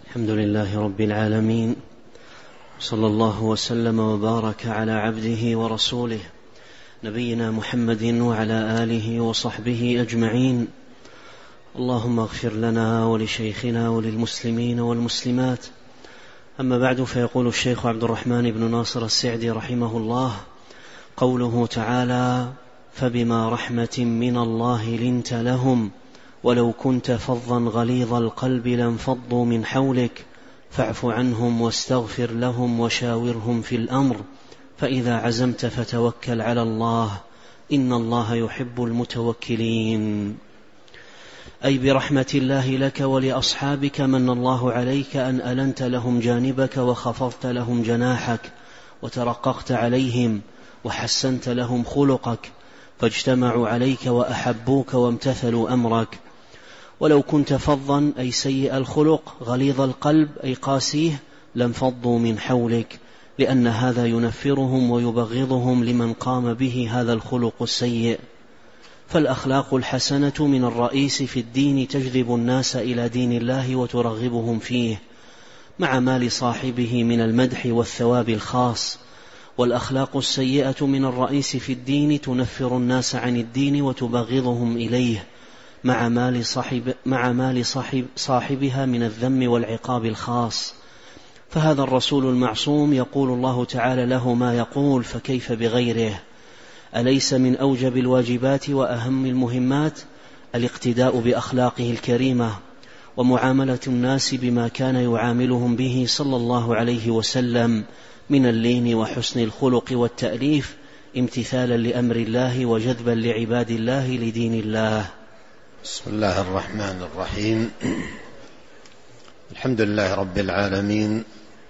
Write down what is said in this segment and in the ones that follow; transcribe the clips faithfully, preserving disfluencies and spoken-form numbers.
الحمد لله رب العالمين، صلى الله وسلم وبارك على عبده ورسوله نبينا محمد وعلى آله وصحبه أجمعين. اللهم اغفر لنا ولشيخنا وللمسلمين والمسلمات. أما بعد، فيقول الشيخ عبد الرحمن بن ناصر السعدي رحمه الله: قوله تعالى: فبما رحمة من الله لنت لهم ولو كنت فظا غليظ القلب لانفضوا من حولك فاعف عنهم واستغفر لهم وشاورهم في الأمر فإذا عزمت فتوكل على الله إن الله يحب المتوكلين. أي برحمة الله لك ولأصحابك من الله عليك أن ألنت لهم جانبك وخفضت لهم جناحك وترققت عليهم وحسنت لهم خلقك فاجتمعوا عليك وأحبوك وامتثلوا أمرك. ولو كنت فظا أي سيء الخلق غليظ القلب أي قاسيه لانفضوا من حولك، لأن هذا ينفرهم ويبغضهم لمن قام به هذا الخلق السيء. فالأخلاق الحسنة من الرئيس في الدين تجذب الناس إلى دين الله وترغبهم فيه، مع ما لصاحبه من المدح والثواب الخاص. والأخلاق السيئة من الرئيس في الدين تنفر الناس عن الدين وتبغضهم إليه، مع ما لصاحب مع ما لصاحب صاحبها من الذم والعقاب الخاص. فهذا الرسول المعصوم يقول الله تعالى له ما يقول، فكيف بغيره؟ أليس من أوجب الواجبات وأهم المهمات الاقتداء بأخلاقه الكريمة ومعاملة الناس بما كان يعاملهم به صلى الله عليه وسلم من اللين وحسن الخلق والتأليف، امتثالا لأمر الله وجذبا لعباد الله لدين الله. بسم الله الرحمن الرحيم. الحمد لله رب العالمين،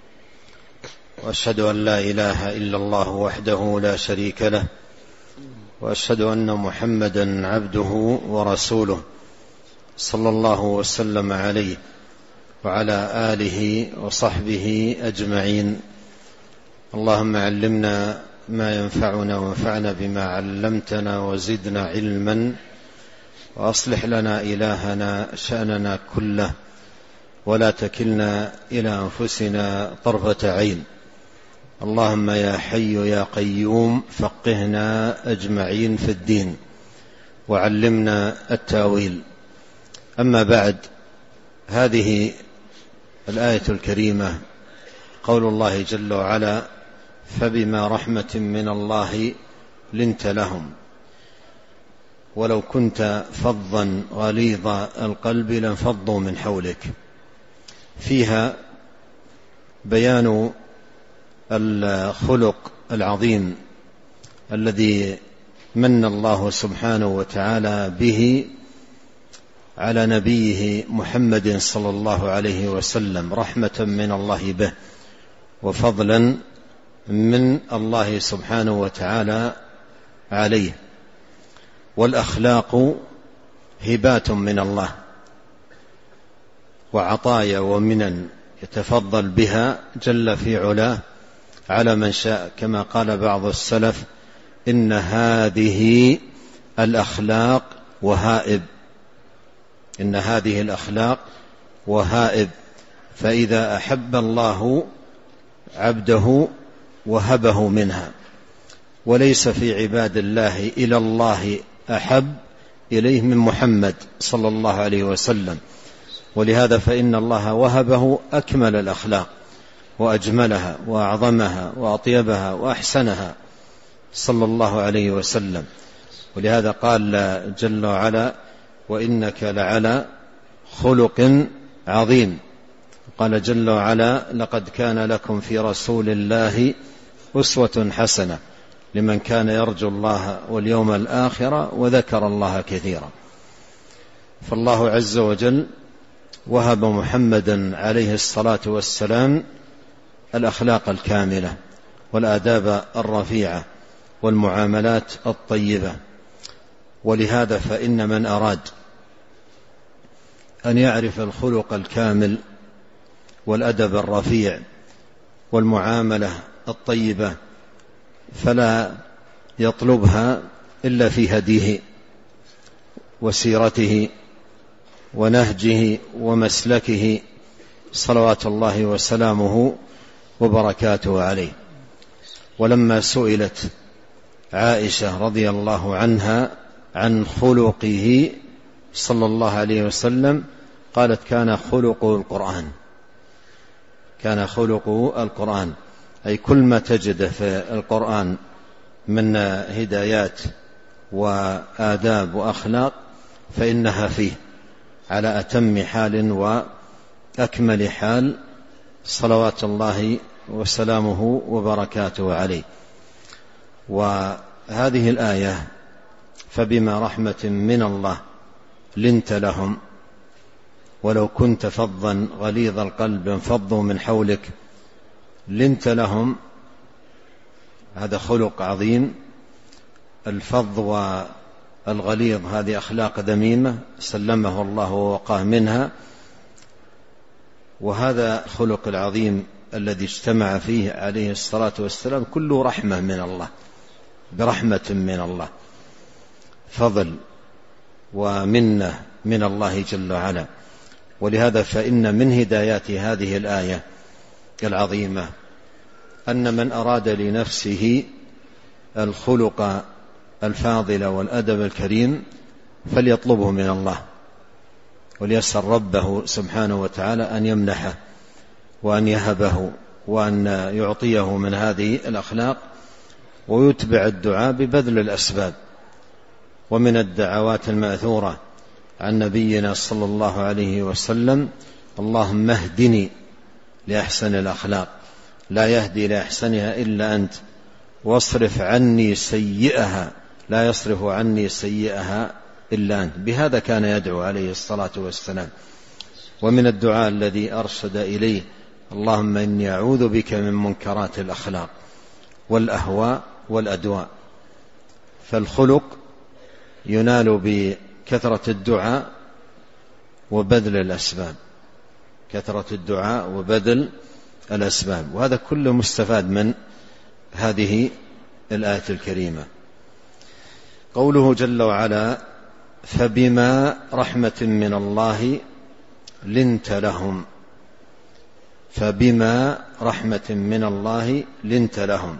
وأشهد أن لا إله إلا الله وحده لا شريك له، وأشهد أن محمدا عبده ورسوله صلى الله وسلم عليه وعلى آله وصحبه أجمعين. اللهم علمنا ما ينفعنا وانفعنا بما علمتنا وزدنا علما، وأصلح لنا إلهنا شأننا كله، ولا تكلنا إلى أنفسنا طرفة عين. اللهم يا حي يا قيوم فقهنا أجمعين في الدين وعلمنا التأويل. أما بعد، هذه الآية الكريمة قول الله جل وعلا: فبما رحمة من الله لنت لهم ولو كنت فظا غليظ القلب لانفضوا من حولك. فيها بيان الخلق العظيم الذي من الله سبحانه وتعالى به على نبيه محمد صلى الله عليه وسلم، رحمة من الله به وفضلا من الله سبحانه وتعالى عليه. والأخلاق هبات من الله وعطايا ومنن يتفضل بها جل في علاه على من شاء، كما قال بعض السلف: إن هذه الأخلاق وهائب إن هذه الأخلاق وهائب فإذا أحب الله عبده وهبه منها، وليس في عباد الله إلى الله أحب إليه من محمد صلى الله عليه وسلم. ولهذا فإن الله وهبه أكمل الأخلاق وأجملها وأعظمها وأطيبها وأحسنها صلى الله عليه وسلم. ولهذا قال جل وعلا: وإنك لعلى خلق عظيم. قال جل وعلا: لقد كان لكم في رسول الله أسوة حسنة لمن كان يرجو الله واليوم الآخر وذكر الله كثيرا. فالله عز وجل وهب محمدا عليه الصلاة والسلام الأخلاق الكاملة والآداب الرفيعة والمعاملات الطيبة. ولهذا فإن من أراد أن يعرف الخلق الكامل والأدب الرفيع والمعاملة الطيبة فلا يطلبها إلا في هديه وسيرته ونهجه ومسلكه صلوات الله وسلامه وبركاته عليه. ولما سئلت عائشة رضي الله عنها عن خلقه صلى الله عليه وسلم قالت كان خلقه القرآن، كان خلقه القرآن، أي كل ما تجد في القرآن من هدايات وآداب وأخلاق فإنها فيه على أتم حال وأكمل حال صلوات الله وسلامه وبركاته عليه. وهذه الآية فبما رحمة من الله لنت لهم ولو كنت فظا غليظ القلب انفضوا من حولك، لنت لهم، هذا خلق عظيم. الفظ والغليظ هذه أخلاق ذميمة سلمه الله ووقاه منها، وهذا خلق العظيم الذي اجتمع فيه عليه الصلاة والسلام كله رحمة من الله، برحمة من الله، فضل ومنة من الله جل وعلا. ولهذا فإن من هدايات هذه الآية العظيمة أن من أراد لنفسه الخلق الفاضل والأدب الكريم فليطلبه من الله، وليسأل ربه سبحانه وتعالى أن يمنحه وأن يهبه وأن يعطيه من هذه الأخلاق، ويتبع الدعاء ببذل الأسباب. ومن الدعوات المأثورة عن نبينا صلى الله عليه وسلم اللهم اهدني لأحسن الأخلاق لا يهدي لأحسنها إلا أنت، واصرف عني سيئها لا يصرف عني سيئها إلا أنت. بهذا كان يدعو عليه الصلاة والسلام. ومن الدعاء الذي أرشد إليه اللهم إني أعوذ بك من منكرات الأخلاق والأهواء والأدواء. فالخلق ينال بكثرة الدعاء وبذل الأسباب، كثرة الدعاء وبذل الأسباب، وهذا كله مستفاد من هذه الآية الكريمة. قوله جل وعلا فبما رحمة من الله لنت لهم، فبما رحمة من الله لنت لهم.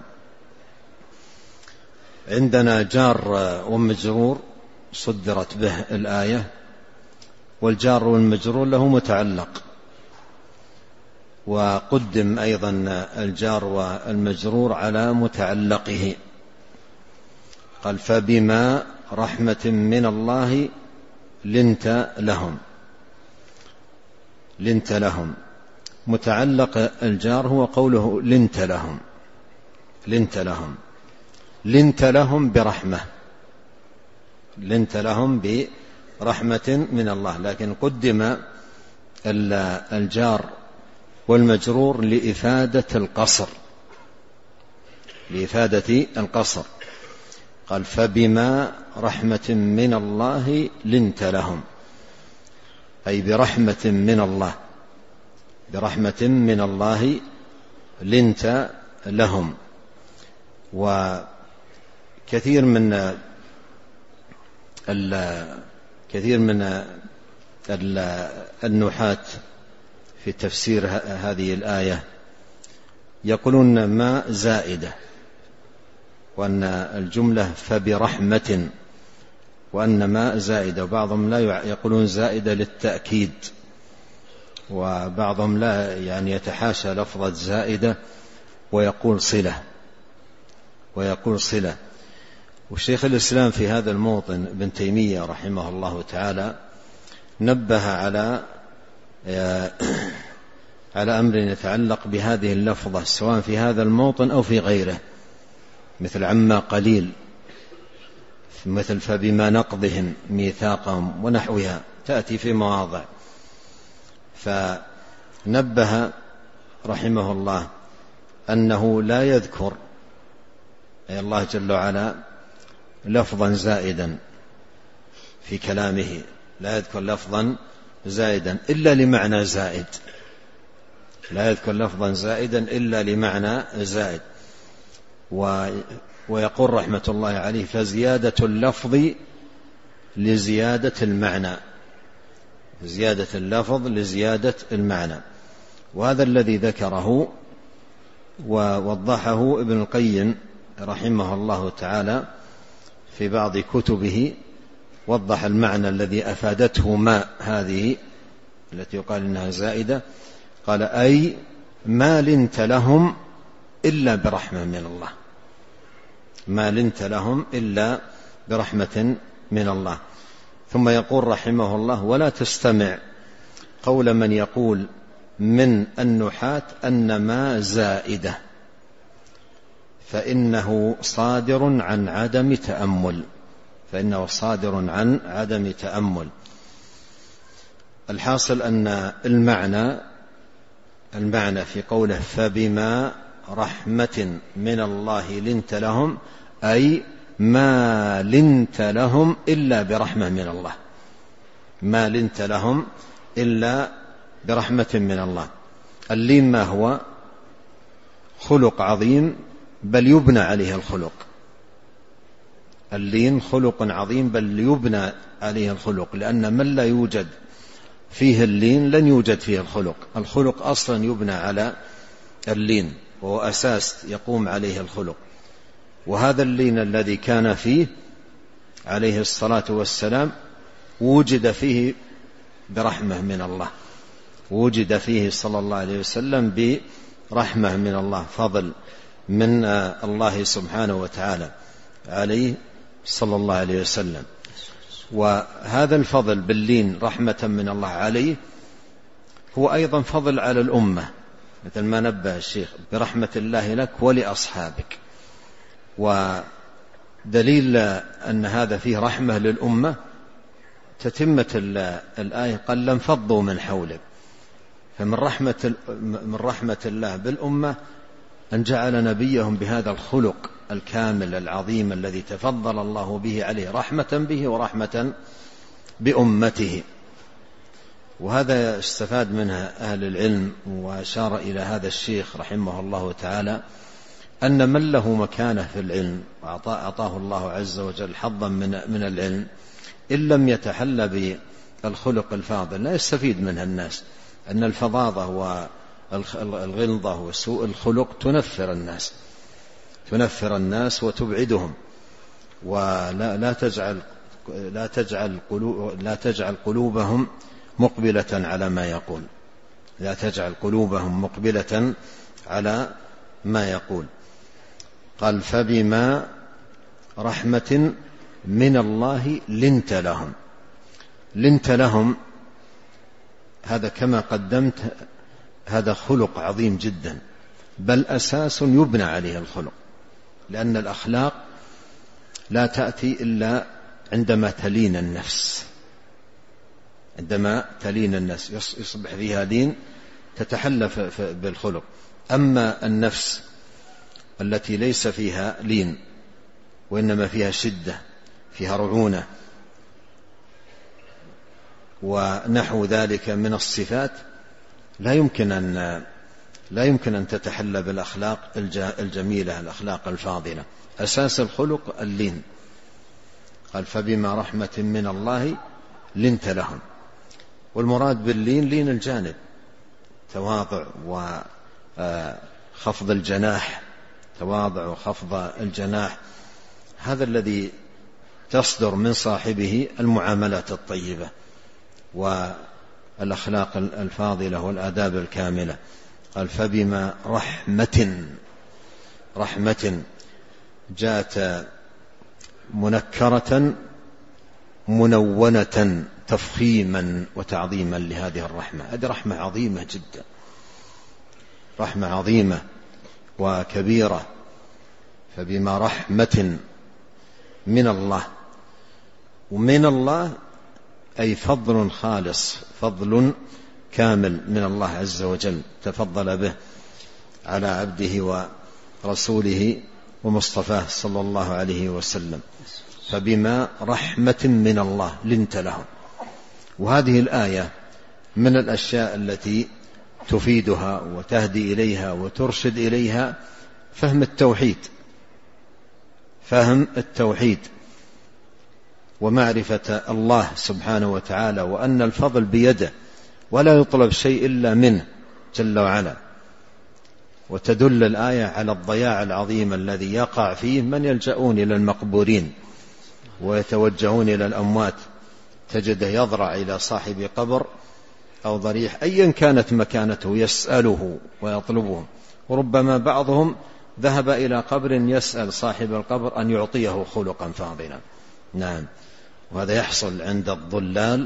عندنا جار ومجرور صدرت به الآية، والجار والمجرور له متعلق، وقدم أيضا الجار والمجرور على متعلقه. قال فبما رحمة من الله لنت لهم، لنت لهم. متعلق الجار هو قوله لنت لهم، لنت لهم، لنت لهم برحمة، لنت لهم برحمة من الله، لكن قدم الجار والمجرور لإفادة القصر، لإفادة القصر. قال فبما رحمة من الله لنت لهم، أي برحمة من الله، برحمة من الله لنت لهم. وكثير من كثير من النحاة في تفسير هذه الآية يقولون ما زائدة، وأن الجملة فبرحمة، وأن ما زائدة، وبعضهم لا يقولون زائدة للتأكيد، وبعضهم لا يعني يتحاشى لفظة زائدة ويقول صلة، ويقول صلة. والشيخ الإسلام في هذا الموطن ابن تيمية رحمه الله تعالى نبه على على أمر يتعلق بهذه اللفظة سواء في هذا الموطن أو في غيره، مثل عما قليل، مثل فبما نقضهم ميثاقهم ونحوها، تأتي في مواضع. فنبه رحمه الله أنه لا يذكر أي الله جل وعلا لفظا زائدا في كلامه، لا يذكر لفظا زائدا إلا لمعنى زائد، لا يذكر لفظا زائدا إلا لمعنى زائد. ويقول رحمة الله عليه فزيادة اللفظ لزيادة المعنى، زيادة اللفظ لزيادة المعنى. وهذا الذي ذكره ووضحه ابن القيم رحمه الله تعالى في بعض كتبه، وضح المعنى الذي أفادته ما هذه التي يقال إنها زائدة، قال أي ما لنت لهم إلا برحمة من الله، ما لنت لهم إلا برحمة من الله. ثم يقول رحمه الله: ولا تستمع قول من يقول من النحاة أن ما زائدة، فإنه صادر عن عدم تأمل، فإنه صادر عن عدم تأمل. الحاصل أن المعنى المعنى في قوله فبما رحمة من الله لنت لهم، أي ما لنت لهم إلا برحمة من الله، ما لنت لهم إلا برحمة من الله. اللين ما هو؟ خلق عظيم بل يبنى عليه الخلق، اللين خلق عظيم بل يبنى عليه الخلق، لأن من لا يوجد فيه اللين لن يوجد فيه الخلق. الخلق أصلا يبنى على اللين، وهو أساس يقوم عليه الخلق. وهذا اللين الذي كان فيه عليه الصلاة والسلام وجد فيه برحمة من الله، وجد فيه صلى الله عليه وسلم برحمة من الله، فضل من الله سبحانه وتعالى عليه صلى الله عليه وسلم. وهذا الفضل باللين رحمة من الله عليه هو أيضا فضل على الأمة، مثل ما نبه الشيخ برحمة الله لك ولأصحابك. ودليل أن هذا فيه رحمة للأمة تتمة الآية: قال لانفضوا من حولك. فمن رحمة, من رحمة الله بالأمة أن جعل نبيهم بهذا الخلق الكامل العظيم الذي تفضل الله به عليه، رحمة به ورحمة بأمته. وهذا استفاد منها أهل العلم، وأشار إلى هذا الشيخ رحمه الله تعالى أن من له مكانة في العلم وأعطاه الله عز وجل حظا من, من العلم، إن لم يتحلى بالخلق الفاضل لا يستفيد منها الناس، أن الفظاظة والغلظة وسوء الخلق تنفر الناس تنفر الناس وتبعدهم، ولا لا تجعل لا تجعل قلوب لا تجعل قلوبهم مقبلة على ما يقول لا تجعل قلوبهم مقبلة على ما يقول. قال فبما رحمة من الله لنت لهم. لنت لهم هذا كما قدمت هذا خلق عظيم جدا، بل أساس يبنى عليه الخلق، لأن الأخلاق لا تأتي إلا عندما تلين النفس، عندما تلين النفس يصبح فيها لين تتحلى بالخلق. أما النفس التي ليس فيها لين وإنما فيها شدة، فيها رعونة ونحو ذلك من الصفات، لا يمكن أن لا يمكن أن تتحلى بالأخلاق الجميلة، الأخلاق الفاضلة. أساس الخلق اللين. قال فبما رحمة من الله لنت لهم. والمراد باللين لين الجانب، تواضع وخفض الجناح، تواضع وخفض الجناح، هذا الذي تصدر من صاحبه المعاملات الطيبة والأخلاق الفاضلة والآداب الكاملة. قال فبما رحمة رحمة جاءت منكرة منونة تفخيما وتعظيما لهذه الرحمة. هذه رحمة عظيمة جدا، رحمة عظيمة وكبيرة. فبما رحمة من الله، ومن الله أي فضل خالص، فضل كامل من الله عز وجل تفضل به على عبده ورسوله ومصطفاه صلى الله عليه وسلم. فبما رحمة من الله لنت لهم. وهذه الآية من الأشياء التي تفيدها وتهدي إليها وترشد إليها فهم التوحيد، فهم التوحيد ومعرفة الله سبحانه وتعالى، وأن الفضل بيده ولا يطلب شيء إلا منه جل وعلا. وتدل الآية على الضياع العظيم الذي يقع فيه من يلجؤون إلى المقبورين ويتوجهون إلى الأموات، تجده يضرع إلى صاحب قبر أو ضريح أيا كانت مكانته يسأله ويطلبهم، وربما بعضهم ذهب إلى قبر يسأل صاحب القبر أن يعطيه خلقا فاضلا. نعم، وهذا يحصل عند الضلال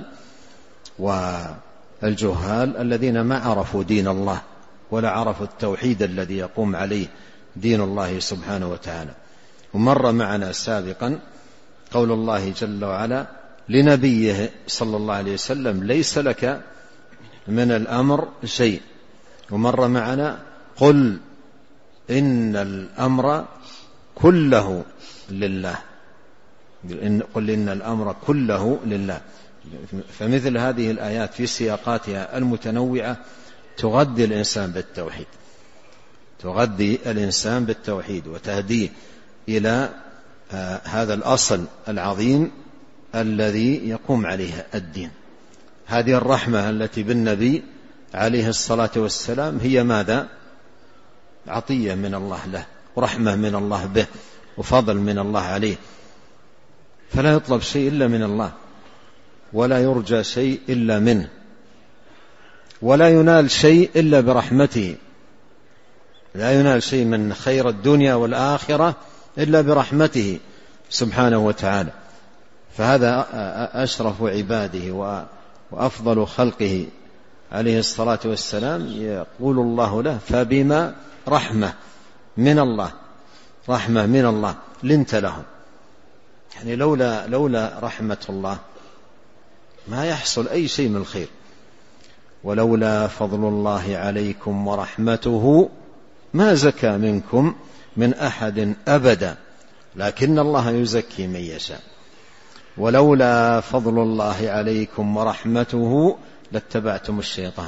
والجهال الذين ما عرفوا دين الله ولا عرفوا التوحيد الذي يقوم عليه دين الله سبحانه وتعالى. ومر معنا سابقا قول الله جل وعلا لنبيه صلى الله عليه وسلم ليس لك من الأمر شيء. ومر معنا قل إن الأمر كله لله، قل إن الأمر كله لله. فمثل هذه الآيات في سياقاتها المتنوعة تغذي الإنسان بالتوحيد، تغذي الإنسان بالتوحيد وتهديه إلى آه هذا الأصل العظيم الذي يقوم عليه الدين. هذه الرحمة التي بالنبي عليه الصلاة والسلام هي ماذا؟ عطية من الله له، ورحمة من الله به، وفضل من الله عليه، فلا يطلب شيء إلا من الله، ولا يرجى شيء إلا منه، ولا ينال شيء إلا برحمته. لا ينال شيء من خير الدنيا والآخرة إلا برحمته سبحانه وتعالى. فهذا أشرف عباده وأفضل خلقه عليه الصلاة والسلام، يقول الله له فبما رحمة من الله، رحمة من الله لنت لهم. يعني لولا, لولا رحمة الله ما يحصل أي شيء من الخير. ولولا فضل الله عليكم ورحمته ما زكى منكم من أحد أبدا لكن الله يزكي من يشاء. ولولا فضل الله عليكم ورحمته لاتبعتم الشيطان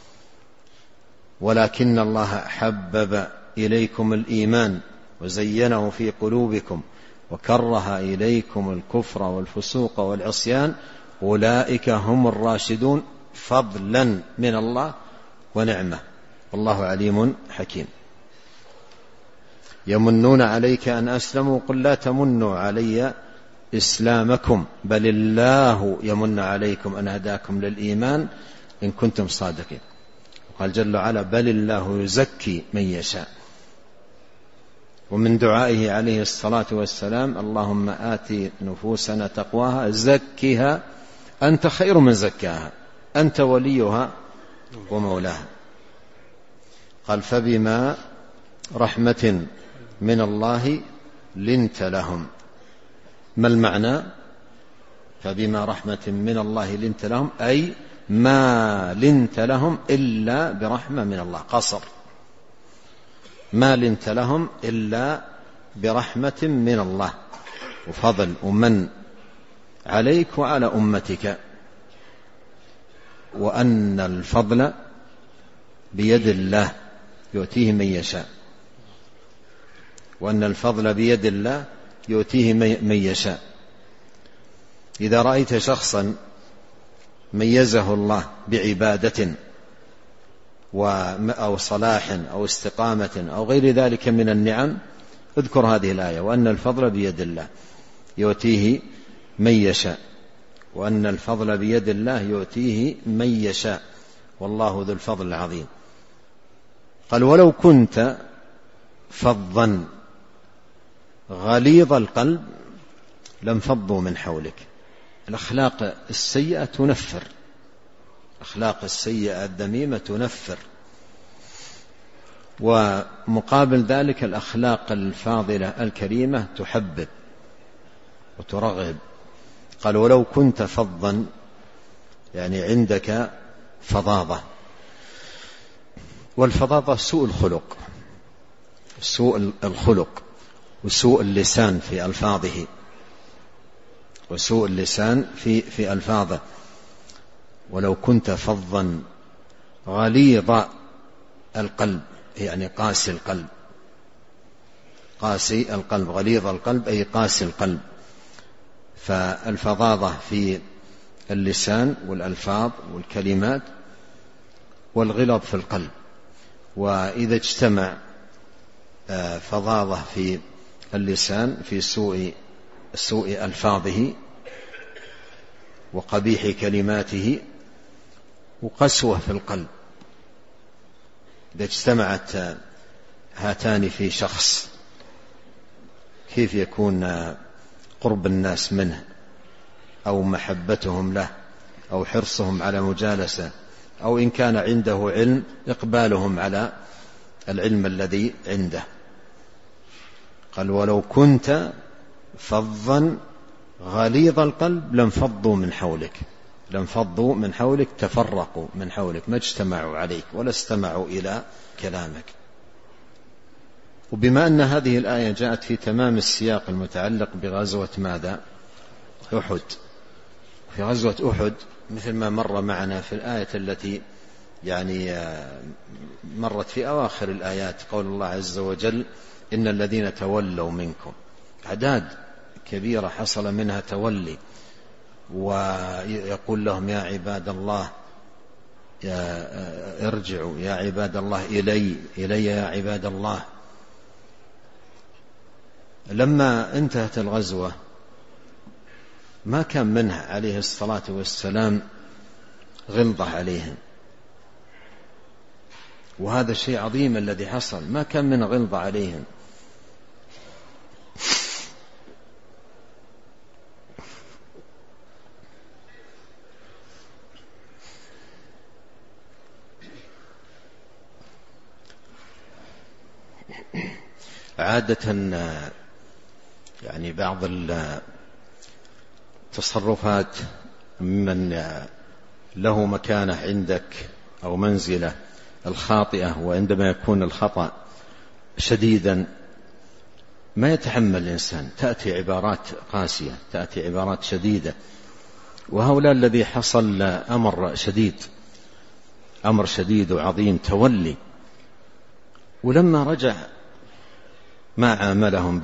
ولكن الله حبب إليكم الإيمان وزينه في قلوبكم وكره إليكم الكفر والفسوق والعصيان أولئك هم الراشدون فضلا من الله ونعمة والله عليم حكيم. يمنون عليك أن أسلموا قل لا تمنوا علي إسلامكم بل الله يمن عليكم أن هداكم للإيمان إن كنتم صادقين. وقال جل وعلا بل الله يزكي من يشاء. ومن دعائه عليه الصلاة والسلام اللهم آت نفوسنا تقواها زكها أنت خير من زكاها أنت وليها ومولاها. قال فبما رحمة من الله لنت لهم. ما المعنى؟ فبما رحمة من الله لنت لهم أي ما لنت لهم إلا برحمة من الله، قصر ما لنت لهم إلا برحمة من الله وفضل ومن عليك وعلى أمتك. وأن الفضل بيد الله يؤتيه من يشاء. وأن الفضل بيد الله يؤتيه من يشاء. إذا رأيت شخصا ميزه الله بعبادة أو صلاح أو استقامة أو غير ذلك من النعم اذكر هذه الآية وأن الفضل بيد الله يؤتيه من يشاء. وأن الفضل بيد الله يؤتيه من يشاء والله ذو الفضل العظيم. قال ولو كنت فظا غليظ القلب لانفضوا من حولك. الأخلاق السيئة تنفر، الأخلاق السيئة الذميمة تنفر، ومقابل ذلك الأخلاق الفاضلة الكريمة تحبب وترغب. قال ولو كنت فظا يعني عندك فظاظة. والفظاظة سوء الخلق، سوء الخلق وسوء اللسان في ألفاظه وسوء اللسان في في ألفاظه. ولو كنت فظا غليظ القلب يعني قاسي القلب، قاسي القلب غليظ القلب أي قاسي القلب. فالفظاظة في اللسان والألفاظ والكلمات والغلظ في القلب وإذا اجتمع فظاظة في اللسان في سوء سوء ألفاظه وقبيح كلماته وقسوة في القلب، إذا اجتمعت هاتان في شخص كيف يكون قرب الناس منه أو محبتهم له أو حرصهم على مجالسة، أو إن كان عنده علم إقبالهم على العلم الذي عنده. قال ولو كنت فظا غليظ القلب لانفضوا من حولك، لانفضوا من حولك، تفرقوا من حولك، ما اجتمعوا عليك ولا استمعوا إلى كلامك. وبما أن هذه الآية جاءت في تمام السياق المتعلق بغزوة ماذا؟ أحد. في غزوة أحد مثل ما مر معنا في الآية التي يعني مرت في أواخر الآيات، قول الله عز وجل إن الذين تولوا منكم، أعداد كبيرة حصل منها تولي، ويقول لهم يا عباد الله يا ارجعوا، يا عباد الله إلي إلي يا عباد الله. لما انتهت الغزوة ما كان منها عليه الصلاة والسلام غلظة عليهم، وهذا الشيء عظيم الذي حصل، ما كان من غلظة عليهم. عادة يعني بعض التصرفات من له مكانة عندك أو منزلة الخاطئة، وعندما يكون الخطأ شديدا ما يتحمل الإنسان، تأتي عبارات قاسية، تأتي عبارات شديدة. وهؤلاء الذي حصل أمر شديد، أمر شديد وعظيم، تولي، ولما رجع ما عاملهم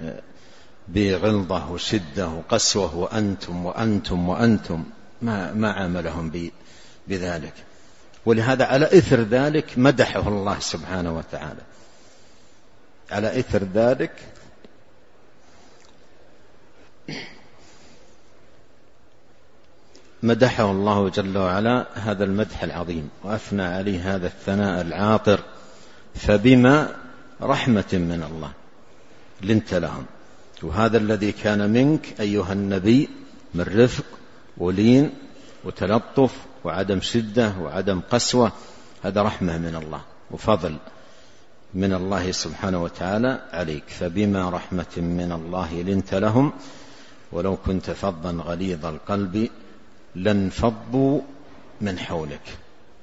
بغلظة وشدة وقسوة وأنتم وأنتم وأنتم، ما, ما عاملهم بذلك. ولهذا على إثر ذلك مدحه الله سبحانه وتعالى، على إثر ذلك مدحه الله جل وعلا هذا المدح العظيم، وأثنى عليه هذا الثناء العاطر، فبما رحمة من الله لنت لهم. وهذا الذي كان منك أيها النبي من رفق ولين وتلطف وعدم شدة وعدم قسوة، هذا رحمة من الله وفضل من الله سبحانه وتعالى عليك. فبما رحمة من الله لنت لهم ولو كنت فظا غليظ القلب لانفضوا من حولك.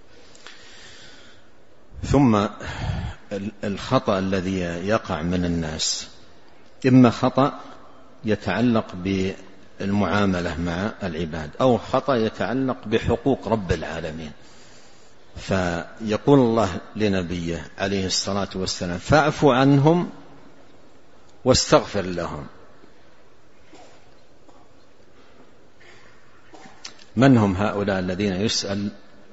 ثم الخطأ الذي يقع من الناس، إما خطأ يتعلق بالمعاملة مع العباد، أو خطأ يتعلق بحقوق رب العالمين. فيقول الله لنبيه عليه الصلاة والسلام فاعف عنهم واستغفر لهم. من هم هؤلاء الذين يسأل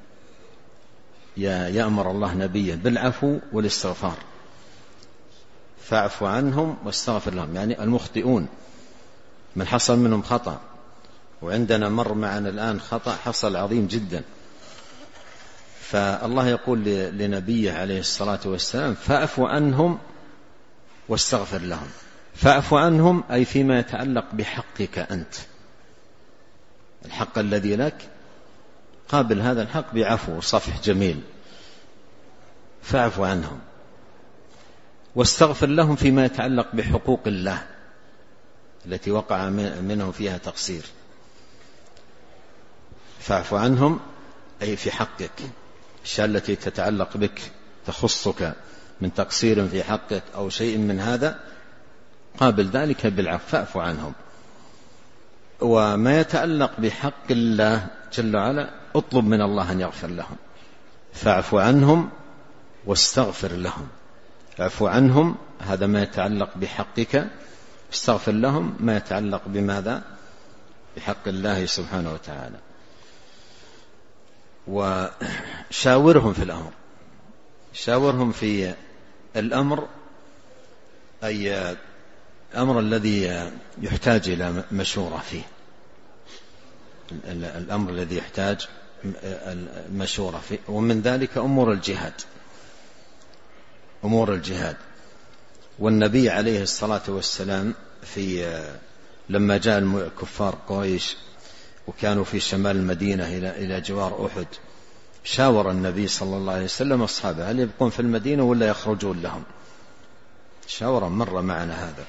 يأمر الله نبيه بالعفو والاستغفار؟ فاعف عنهم واستغفر لهم، يعني المخطئون، من حصل منهم خطأ. وعندنا مر معنا الآن خطأ حصل عظيم جدا، فالله يقول لنبيه عليه الصلاة والسلام فاعف عنهم واستغفر لهم. فاعف عنهم أي فيما يتعلق بحقك أنت، الحق الذي لك، قابل هذا الحق بعفو وصفح جميل، فاعف عنهم. واستغفر لهم فيما يتعلق بحقوق الله التي وقع منهم فيها تقصير. فاعف عنهم أي في حقك، الأشياء التي تتعلق بك تخصك من تقصير في حقك أو شيء من هذا، قابل ذلك بالعفو، فاعف عنهم. وما يتعلق بحق الله جل وعلا اطلب من الله أن يغفر لهم. فاعف عنهم واستغفر لهم. اعفو عنهم هذا ما يتعلق بحقك، استغفر لهم ما يتعلق بماذا؟ بحق الله سبحانه وتعالى. وشاورهم في الأمر، شاورهم في الأمر، أي الأمر الذي يحتاج إلى مشورة فيه، الأمر الذي يحتاج المشورة فيه، ومن ذلك أمور الجهاد، أمور الجهاد. والنبي عليه الصلاة والسلام في لما جاء كفار قريش وكانوا في شمال المدينة إلى جوار أحد، شاور النبي صلى الله عليه وسلم أصحابه هل يبقون في المدينة ولا يخرجون لهم، شاورا مر معنا هذا.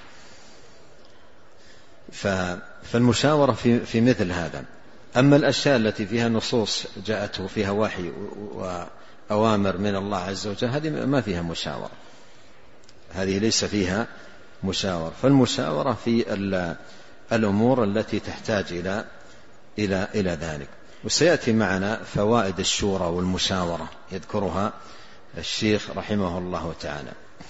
فالمشاورة في, في مثل هذا. أما الأشياء التي فيها نصوص جاءته فيها وحي وأوامر من الله عز وجل هذه ما فيها مشاورة، هذه ليس فيها مشاورة. فالمشاورة في الأمور التي تحتاج إلى إلى إلى ذلك. وسيأتي معنا فوائد الشورى والمشاورة يذكرها الشيخ رحمه الله تعالى.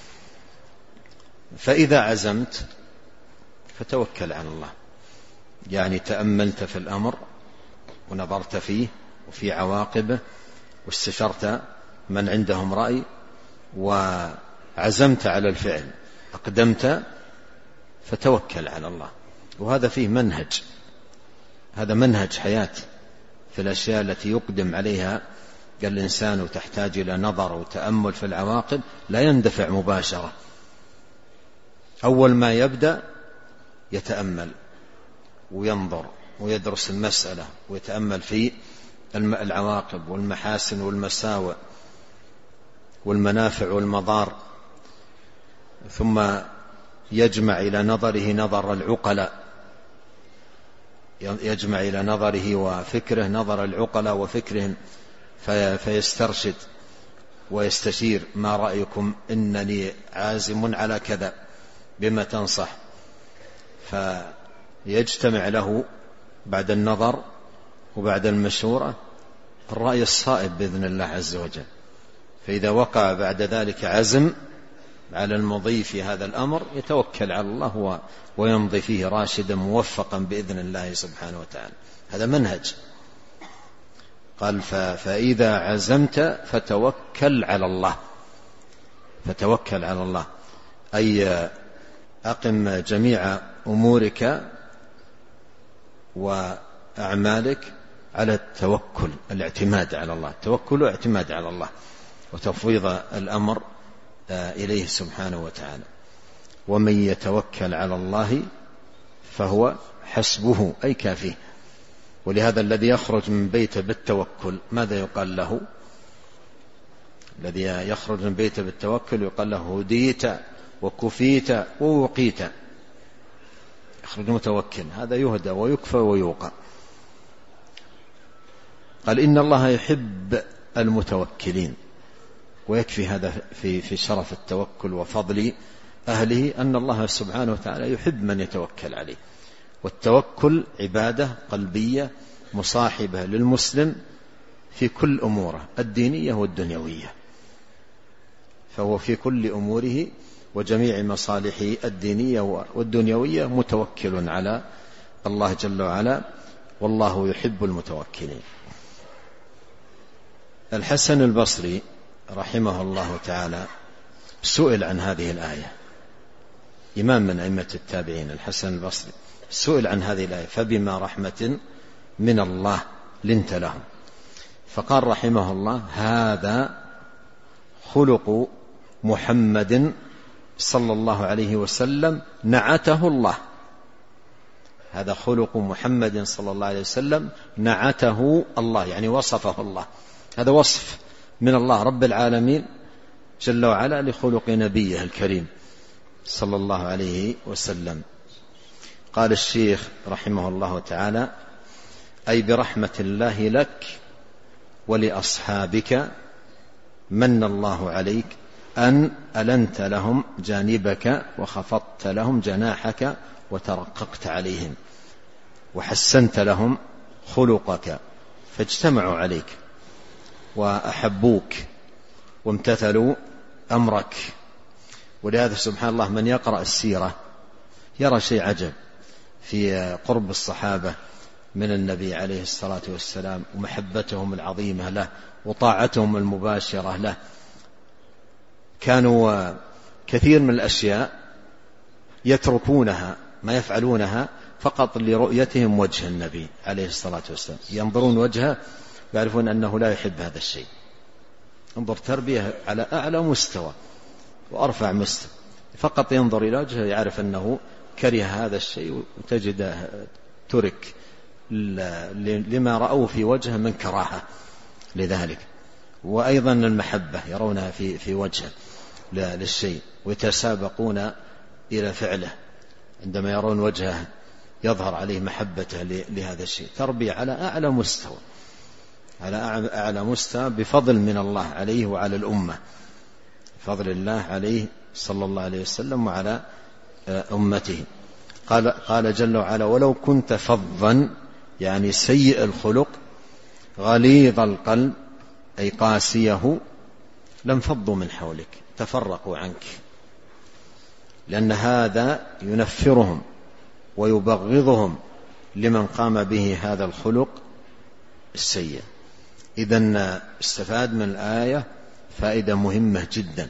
فإذا عزمت فتوكل على الله، يعني تأملت في الأمر ونظرت فيه وفي عواقبه واستشرت من عندهم رأي وعزمت على الفعل، أقدمت، فتوكل على الله. وهذا فيه منهج، هذا منهج حياة في الأشياء التي يقدم عليها الإنسان وتحتاج إلى نظر وتأمل في العواقب، لا يندفع مباشرة. أول ما يبدأ يتأمل وينظر ويدرس المسألة ويتأمل في العواقب والمحاسن والمساوئ والمنافع والمضار، ثم يجمع إلى نظره نظر العقلاء، يجمع إلى نظره وفكره نظر العقلاء وفكرهم، فيسترشد ويستشير ما رأيكم إنني عازم على كذا بما تنصح، فيجتمع له بعد النظر وبعد المشورة الرأي الصائب بإذن الله عز وجل. فإذا وقع بعد ذلك عزم على المضي في هذا الأمر يتوكل على الله ويمضي فيه راشدا موفقا بإذن الله سبحانه وتعالى. هذا منهج. قال فإذا عزمت فتوكل على الله، فتوكل على الله أي أقم جميع أمورك وأعمالك على التوكل، الاعتماد على الله، التوكل واعتماد على الله وتفويض الأمر إليه سبحانه وتعالى. ومن يتوكل على الله فهو حسبه أي كافيه. ولهذا الذي يخرج من بيته بالتوكل ماذا يقال له؟ الذي يخرج من بيته بالتوكل يقال له هديت وكفيت ووقيت. يخرج متوكل، هذا يهدى ويكفى ويوقى. قال إن الله يحب المتوكلين. ويكفي هذا في في شرف التوكل وفضل أهله أن الله سبحانه وتعالى يحب من يتوكل عليه. والتوكل عبادة قلبية مصاحبة للمسلم في كل أموره الدينية والدنيوية، فهو في كل أموره وجميع مصالحه الدينية والدنيوية متوكل على الله جل وعلا، والله يحب المتوكلين. الحسن البصري رحمه الله تعالى سئل عن هذه الآية، إمام من أئمة التابعين الحسن البصري سئل عن هذه الآية فبما رحمة من الله لنت لهم، فقال رحمه الله هذا خلق محمد صلى الله عليه وسلم نعته الله. هذا خلق محمد صلى الله عليه وسلم نعته الله، يعني وصفه الله. هذا وصف من الله رب العالمين جل وعلا لخلق نبيه الكريم صلى الله عليه وسلم. قال الشيخ رحمه الله تعالى أي برحمة الله لك ولأصحابك من الله عليك أن ألنت لهم جانبك وخفضت لهم جناحك وترققت عليهم وحسنت لهم خلقك فاجتمعوا عليك وأحبوك وامتثلوا أمرك. ولهذا سبحان الله من يقرأ السيرة يرى شيء عجب في قرب الصحابة من النبي عليه الصلاة والسلام ومحبتهم العظيمة له وطاعتهم المباشرة له كانوا كثير من الأشياء يتركونها ما يفعلونها فقط لرؤيتهم وجه النبي عليه الصلاة والسلام، ينظرون وجهه يعرفون أنه لا يحب هذا الشيء. انظر تربية على أعلى مستوى وأرفع مستوى، فقط ينظر إلى وجهه يعرف أنه كره هذا الشيء، وتجد ترك لما رأوا في وجهه من كراهة لذلك. وأيضا المحبة يرونها في في وجهه للشيء ويتسابقون إلى فعله عندما يرون وجهه يظهر عليه محبته لهذا الشيء. تربية على أعلى مستوى على أعلى مستوى بفضل من الله عليه وعلى الأمة، فضل الله عليه صلى الله عليه وسلم وعلى أمته. قال, قال جل وعلا: ولو كنت فظا يعني سيء الخلق غليظ القلب أي قاسيه لانفضوا من حولك، تفرقوا عنك، لأن هذا ينفرهم ويبغضهم لمن قام به هذا الخلق السيء. إذن استفاد من الآية فائدة مهمة جدا،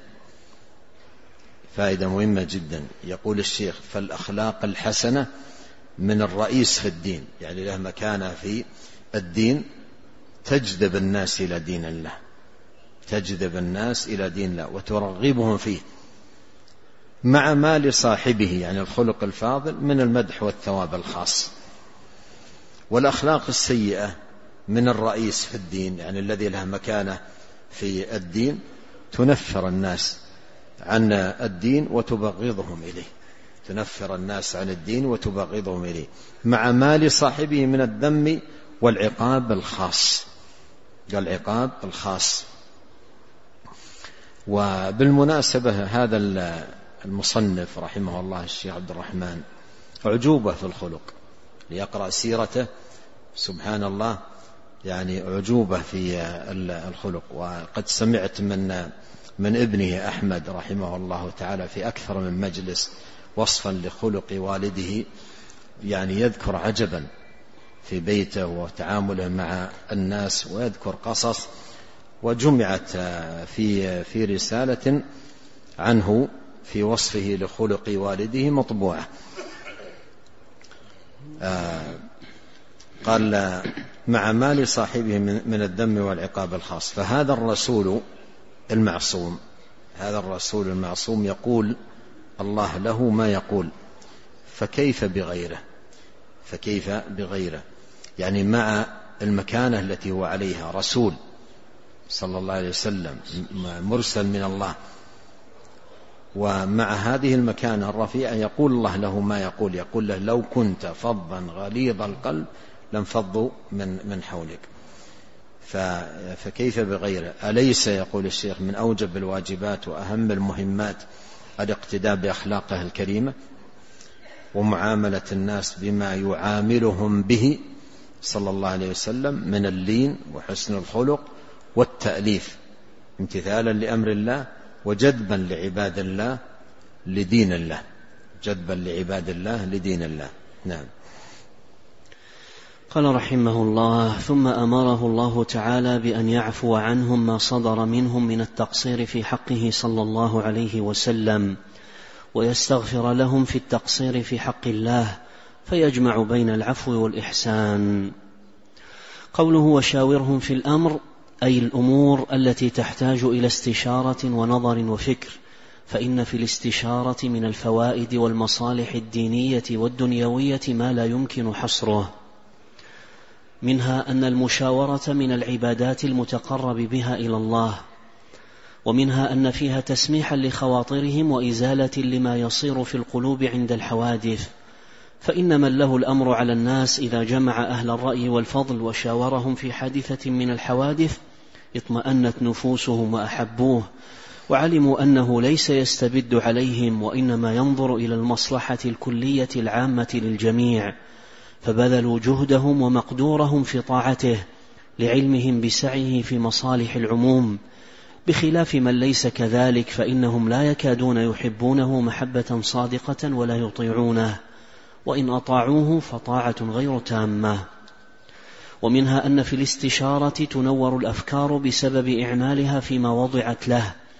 فائدة مهمة جدا. يقول الشيخ: فالأخلاق الحسنة من الرئيس في الدين، يعني له مكانة في الدين، تجذب الناس إلى دين الله، تجذب الناس إلى دين الله وترغبهم فيه، مع ما لصاحبه يعني الخلق الفاضل من المدح والثواب الخاص. والأخلاق السيئة من الرئيس في الدين، يعني الذي له مكانة في الدين، تنفر الناس عن الدين وتبغضهم إليه، تنفر الناس عن الدين وتبغضهم إليه، مع ما لصاحبه من الذم والعقاب الخاص، العقاب الخاص. وبالمناسبة هذا المصنف رحمه الله الشيخ عبد الرحمن عجوبة في الخلق، ليقرأ سيرته سبحان الله يعني عجوبة في الخلق. وقد سمعت من من ابنه أحمد رحمه الله تعالى في أكثر من مجلس وصفا لخلق والده، يعني يذكر عجبا في بيته وتعامله مع الناس، ويذكر قصص وجمعت في في رسالة عنه في وصفه لخلق والده مطبوعة. آه قال: مع ما لصاحبه من الذم والعقاب الخاص. فهذا الرسول المعصوم، هذا الرسول المعصوم يقول الله له ما يقول، فكيف بغيره، فكيف بغيره يعني مع المكانة التي هو عليها، رسول صلى الله عليه وسلم مرسل من الله، ومع هذه المكانة الرفيعة يقول الله له ما يقول، يقول له: لو كنت فظا غليظ القلب لانفضوا من من حولك. فكيف بغيره؟ أليس يقول الشيخ من أوجب الواجبات وأهم المهمات الاقتداء بأخلاقه الكريمة ومعاملة الناس بما يعاملهم به صلى الله عليه وسلم من اللين وحسن الخلق والتأليف، امتثالا لأمر الله وجذبا لعباد الله لدين الله، جذبا لعباد الله لدين الله. نعم. قال رحمه الله: ثم أمره الله تعالى بأن يعفو عنهم ما صدر منهم من التقصير في حقه صلى الله عليه وسلم، ويستغفر لهم في التقصير في حق الله، فيجمع بين العفو والإحسان. قوله: وشاورهم في الأمر، أي الأمور التي تحتاج إلى استشارة ونظر وفكر، فإن في الاستشارة من الفوائد والمصالح الدينية والدنيوية ما لا يمكن حصره. منها أن المشاورة من العبادات المتقرب بها إلى الله، ومنها أن فيها تسميحا لخواطرهم وإزالة لما يصير في القلوب عند الحوادث، فإن من له الأمر على الناس إذا جمع أهل الرأي والفضل وشاورهم في حادثة من الحوادث اطمأنت نفوسهم وأحبوه، وعلموا أنه ليس يستبد عليهم، وإنما ينظر إلى المصلحة الكلية العامة للجميع، فبذلوا جهدهم ومقدورهم في طاعته لعلمهم بسعيه في مصالح العموم، بخلاف من ليس كذلك، فإنهم لا يكادون يحبونه محبة صادقة ولا يطيعونه، وإن أطاعوه فطاعة غير تامة. ومنها أن في الاستشارة تنور الأفكار بسبب إعمالها فيما وضعت له،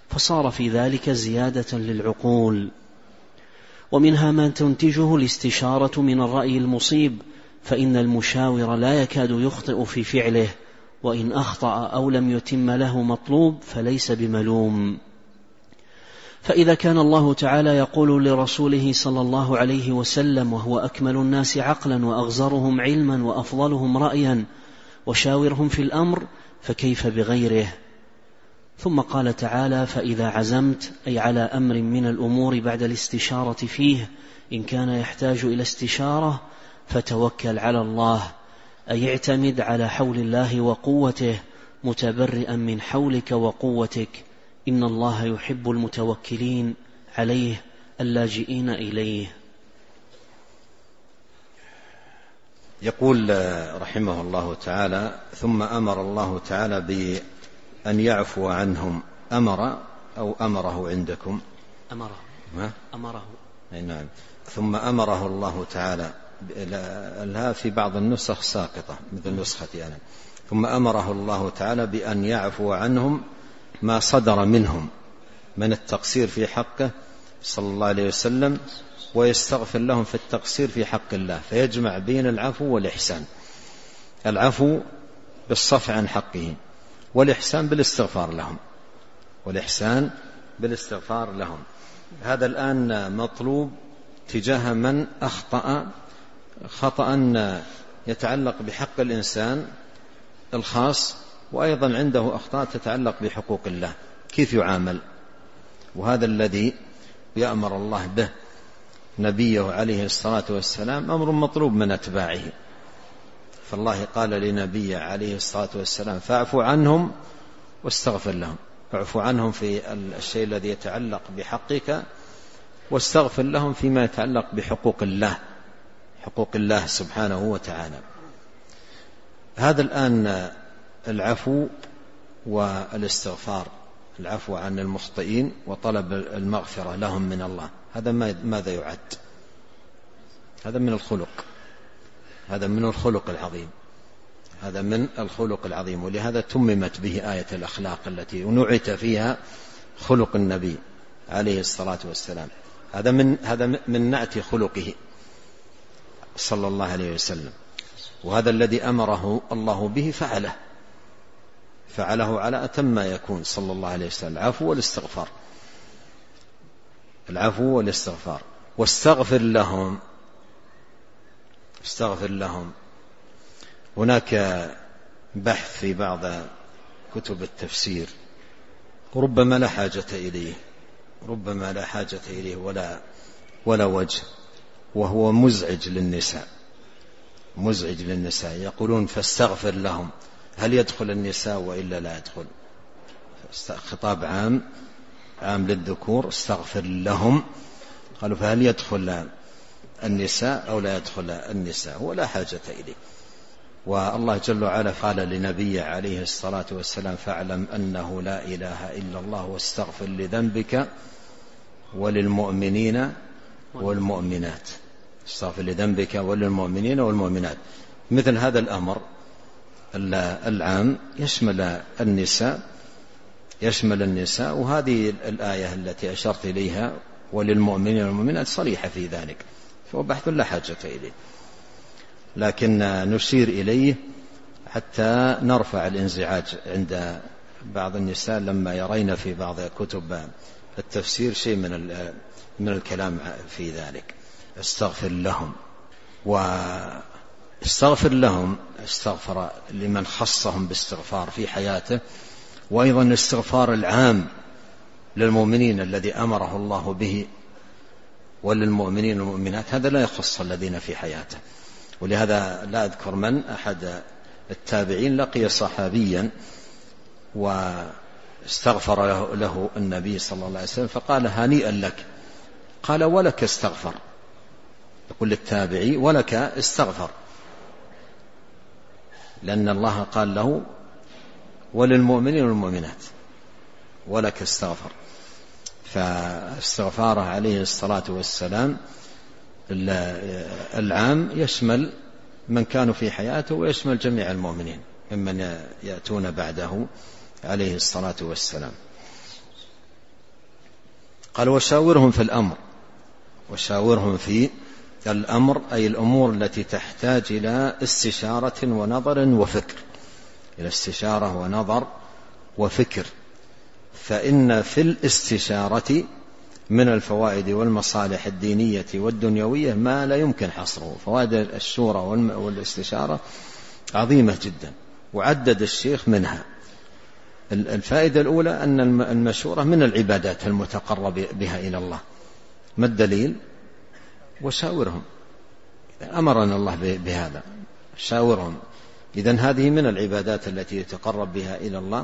فصار في ذلك زيادة للعقول. ومنها ما تنتجه الاستشارة من الرأي المصيب، فإن المشاور لا يكاد يخطئ في فعله، وإن أخطأ أو لم يتم له مطلوب فليس بملوم. فإذا كان الله تعالى يقول لرسوله صلى الله عليه وسلم وهو أكمل الناس عقلا وأغزرهم علما وأفضلهم رأيا وشاورهم في الأمر، فكيف بغيره؟ ثم قال تعالى: فإذا عزمت، أي على أمر من الأمور بعد الاستشارة فيه، إن كان يحتاج إلى استشارة فتوكل على الله، أي اعتمد على حول الله وقوته متبرئا من حولك وقوتك، إن الله يحب المتوكلين عليه اللاجئين إليه. يقول رحمه الله تعالى: ثم أمر الله تعالى بأن يعفو عنهم. أمر أو أمره عندكم؟ أمره. ما؟ أمره. أي نعم. ثم أمره الله تعالى، لها في بعض النسخ ساقطة مثل نسختي أنا. ثم أمره الله تعالى بأن يعفو عنهم ما صدر منهم من التقصير في حقه صلى الله عليه وسلم، ويستغفر لهم في التقصير في حق الله، فيجمع بين العفو والإحسان. العفو بالصفح عن حقهم، والإحسان بالاستغفار لهم، والإحسان بالاستغفار لهم. هذا الآن مطلوب تجاه من أخطأ خطأ يتعلق بحق الإنسان الخاص، وأيضا عنده أخطاء تتعلق بحقوق الله، كيف يعامل؟ وهذا الذي يأمر الله به نبيه عليه الصلاة والسلام، أمر مطلوب من أتباعه. فالله قال لنبيه عليه الصلاة والسلام: فاعفو عنهم واستغفر لهم. اعفو عنهم في الشيء الذي يتعلق بحقك، واستغفر لهم فيما يتعلق بحقوق الله، حقوق الله سبحانه وتعالى. هذا الآن العفو والاستغفار، العفو عن المخطئين وطلب المغفرة لهم من الله، هذا ماذا يعد؟ هذا من الخلق، هذا من الخلق العظيم، هذا من الخلق العظيم. ولهذا تممت به آية الأخلاق التي نعت فيها خلق النبي عليه الصلاة والسلام. هذا من هذا من نعت خلقه صلى الله عليه وسلم، وهذا الذي أمره الله به فعله فعله على أتم ما يكون صلى الله عليه وسلم. العفو والاستغفار، العفو والاستغفار. واستغفر لهم، استغفر لهم. هناك بحث في بعض كتب التفسير، ربما لا حاجة إليه، ربما لا حاجة إليه ولا ولا وجه، وهو مزعج للنساء، مزعج للنساء. يقولون فاستغفر لهم، هل يدخل النساء وإلا لا يدخل؟ خطاب عام عام للذكور، استغفر لهم. قالوا فهل يدخل النساء أو لا يدخل النساء؟ ولا حاجة إليه. والله جل وعلا قال لنبي عليه الصلاة والسلام: فاعلم أنه لا إله إلا الله واستغفر لذنبك وللمؤمنين والمؤمنات. استغفر لذنبك وللمؤمنين والمؤمنات. مثل هذا الأمر العام يشمل النساء، يشمل النساء. وهذه الآية التي أشرت إليها وللمؤمنين والمؤمنات صريحة في ذلك، فهو بحث لا حاجة إليه، لكن نشير إليه حتى نرفع الانزعاج عند بعض النساء لما يرين في بعض كتب التفسير شيء من من الكلام في ذلك. استغفر لهم، واستغفر لهم، استغفر لمن خصهم باستغفار في حياته، وأيضا الاستغفار العام للمؤمنين الذي أمره الله به وللمؤمنين والمؤمنات، هذا لا يخص الذين في حياته. ولهذا لا أذكر من أحد التابعين لقي صحابيا واستغفر له, له النبي صلى الله عليه وسلم، فقال: هنيئا لك. قال: ولك استغفر. يقول للتابعي: ولك استغفر، لأن الله قال له: وللمؤمنين والمؤمنات ولك استغفر. فاستغفاره عليه الصلاة والسلام العام يشمل من كانوا في حياته، ويشمل جميع المؤمنين ممن يأتون بعده عليه الصلاة والسلام. قال وشاورهم في الأمر. وشاورهم في الأمر أي الأمور التي تحتاج إلى استشارة ونظر وفكر، إلى استشارة ونظر وفكر. فإن في الاستشارة من الفوائد والمصالح الدينية والدنيوية ما لا يمكن حصره. فوائد الشورى والاستشارة عظيمة جدا، وعدد الشيخ منها. الفائدة الأولى أن المشورة من العبادات المتقرب بها إلى الله. ما الدليل؟ وشاورهم، أمرنا الله بهذا، شاورهم. إذن هذه من العبادات التي يتقرب بها إلى الله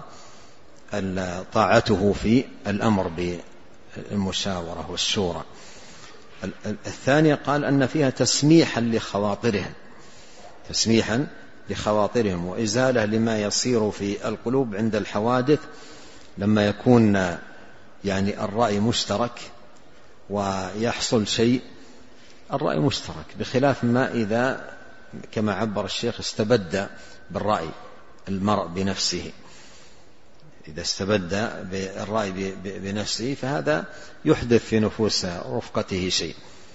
طاعته في الأمر بالمشاورة والشورى. الثانية قال أن فيها تسميحا لخواطرهم، تسميحا لخواطرهم وإزالة لما يصير في القلوب عند الحوادث، لما يكون يعني الرأي مشترك ويحصل شيء، الرأي مشترك، بخلاف ما إذا كما عبر الشيخ استبد بالرأي المرء بنفسه. إذا استبد بالرأي بنفسه فهذا يحدث في نفوس رفقته شيء،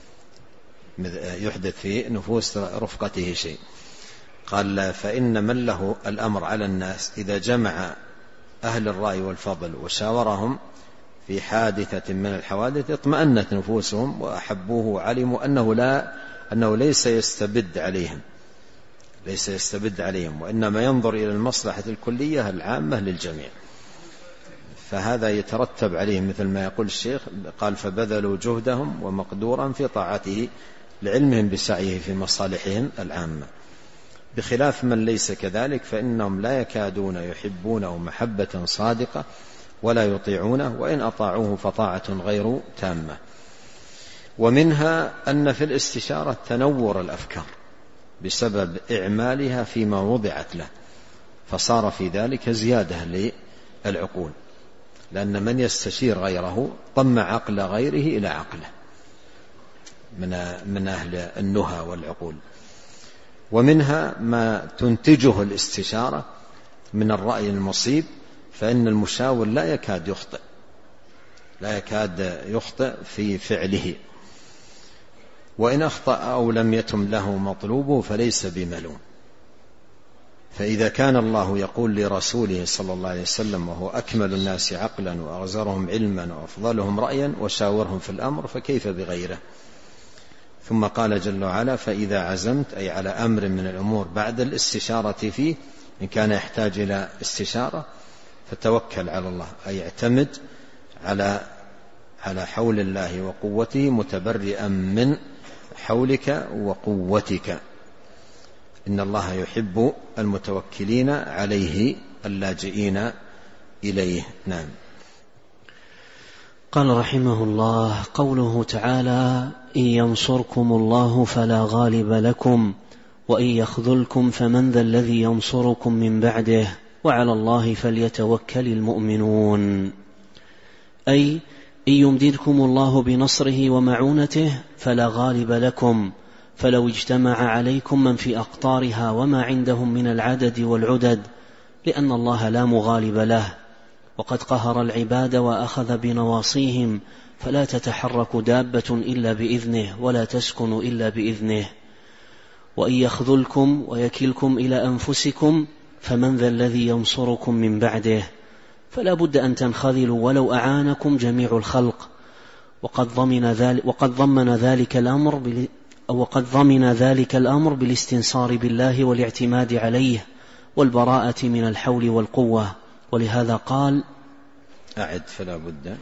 يحدث في نفوس رفقته شيء. قال فإن من له الأمر على الناس إذا جمع أهل الرأي والفضل وشاورهم في حادثة من الحوادث اطمأنت نفوسهم وأحبوه وعلموا أنه لا أنه ليس يستبد عليهم، ليس يستبد عليهم، وإنما ينظر إلى المصلحة الكلية العامة للجميع. فهذا يترتب عليه مثل ما يقول الشيخ، قال فبذلوا جهدهم ومقدورا في طاعته لعلمهم بسعيه في مصالحهم العامة، بخلاف من ليس كذلك فإنهم لا يكادون يحبونه محبة صادقة ولا يطيعونه، وإن أطاعوه فطاعة غير تامة. ومنها أن في الاستشارة تنور الأفكار بسبب إعمالها فيما وضعت له، فصار في ذلك زيادة للعقول، لأن من يستشير غيره ضم عقل غيره إلى عقله من أهل النهى والعقول. ومنها ما تنتجه الاستشارة من الرأي المصيب، فإن المشاور لا يكاد يخطئ، لا يكاد يخطئ في فعله، وإن أخطأ أو لم يتم له مطلوبه فليس بملوم. فإذا كان الله يقول لرسوله صلى الله عليه وسلم وهو أكمل الناس عقلا وأغزرهم علما وأفضلهم رأيا وشاورهم في الأمر، فكيف بغيره؟ ثم قال جل وعلا فإذا عزمت، أي على أمر من الأمور بعد الاستشارة فيه، إن كان يحتاج إلى استشارة فتوكل على الله، أي اعتمد على على حول الله وقوته متبرئا من حولك وقوتك، إن الله يحب المتوكلين عليه اللاجئين إليه. نعم. قال رحمه الله: قوله تعالى: إن ينصركم الله فلا غالب لكم وإن يخذلكم فمن ذا الذي ينصركم من بعده وعلى الله فليتوكل المؤمنون. أي إن يمددكم الله بنصره ومعونته فلا غالب لكم، فلو اجتمع عليكم من في أقطارها وما عندهم من العدد والعدد، لأن الله لا مغالب له، وقد قهر العباد وأخذ بنواصيهم، فلا تتحرك دابة إلا بإذنه ولا تسكن إلا بإذنه. وإن يخذلكم ويكلكم إلى أنفسكم فمن ذا الذي ينصركم من بعده، فلا بد أن تنخذلوا ولو أعانكم جميع الخلق. وقد ضمن ذلك وقد ضمن ذلك الأمر بال وقد ضمن ذلك الأمر بالاستنصار بالله والاعتماد عليه والبراءة من الحول والقوة. ولهذا قال: أعد فلا بد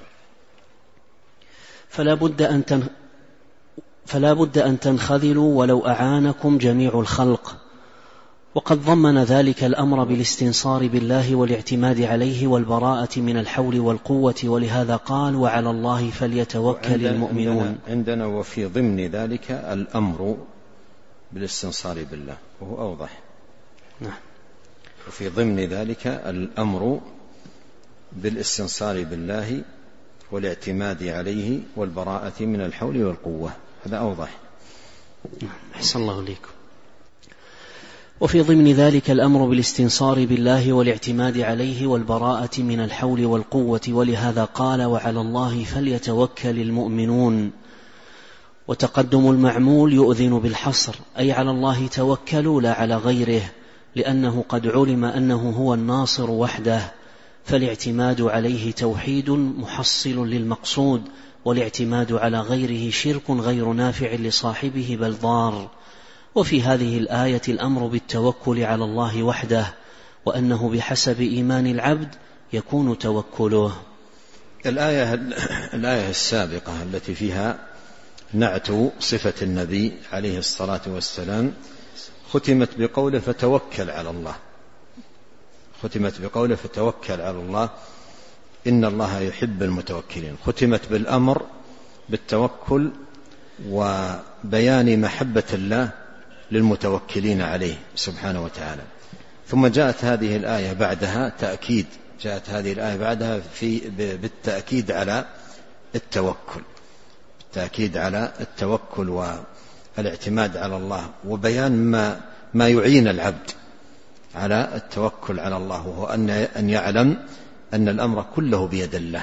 فلا بد أن تن فلا بد أن تنخذلوا ولو أعانكم جميع الخلق. وقد ضمن ذلك الأمر بالاستنصار بالله والاعتماد عليه والبراءة من الحول والقوة. ولهذا قال: وعلى الله فليتوكل المؤمنون. عندنا, عندنا وفي ضمن ذلك الأمر بالاستنصار بالله، وهو أوضح. نعم. وفي ضمن ذلك الأمر بالاستنصار بالله والاعتماد عليه والبراءة من الحول والقوة، هذا أوضح. أحسن الله إليكم. وفي ضمن ذلك الأمر بالاستنصار بالله والاعتماد عليه والبراءة من الحول والقوة، ولهذا قال: وعلى الله فليتوكل المؤمنون. وتقدم المعمول يؤذن بالحصر، أي على الله توكلوا لا على غيره، لأنه قد علم أنه هو الناصر وحده، فالاعتماد عليه توحيد محصل للمقصود، والاعتماد على غيره شرك غير نافع لصاحبه بل ضار. وفي هذه الآية الأمر بالتوكل على الله وحده، وأنه بحسب إيمان العبد يكون توكله. الآية, الآية السابقة التي فيها نعت صفة النبي عليه الصلاة والسلام ختمت بقوله فتوكل على الله، ختمت بقوله فتوكل على الله إن الله يحب المتوكلين. ختمت بالأمر بالتوكل وبيان محبة الله للمتوكلين عليه سبحانه وتعالى. ثم جاءت هذه الآية بعدها تأكيد، جاءت هذه الآية بعدها في بالتأكيد على التوكل، التأكيد على التوكل والاعتماد على الله، وبيان ما ما يعين العبد على التوكل على الله، وهو أن يعلم أن الأمر كله بيد الله،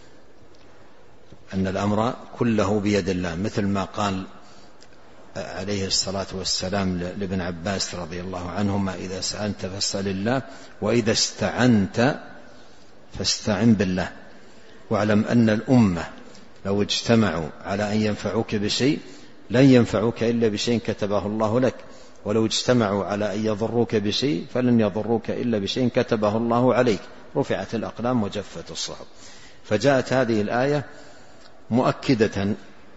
أن الأمر كله بيد الله، مثل ما قال عليه الصلاة والسلام لابن عباس رضي الله عنهما: إذا سألت فاسأل الله، وإذا استعنت فاستعن بالله، واعلم أن الأمة لو اجتمعوا على أن ينفعوك بشيء لن ينفعوك إلا بشيء كتبه الله لك، ولو اجتمعوا على أن يضروك بشيء فلن يضروك إلا بشيء كتبه الله عليك، رفعت الأقلام وجفت الصحف. فجاءت هذه الآية مؤكدة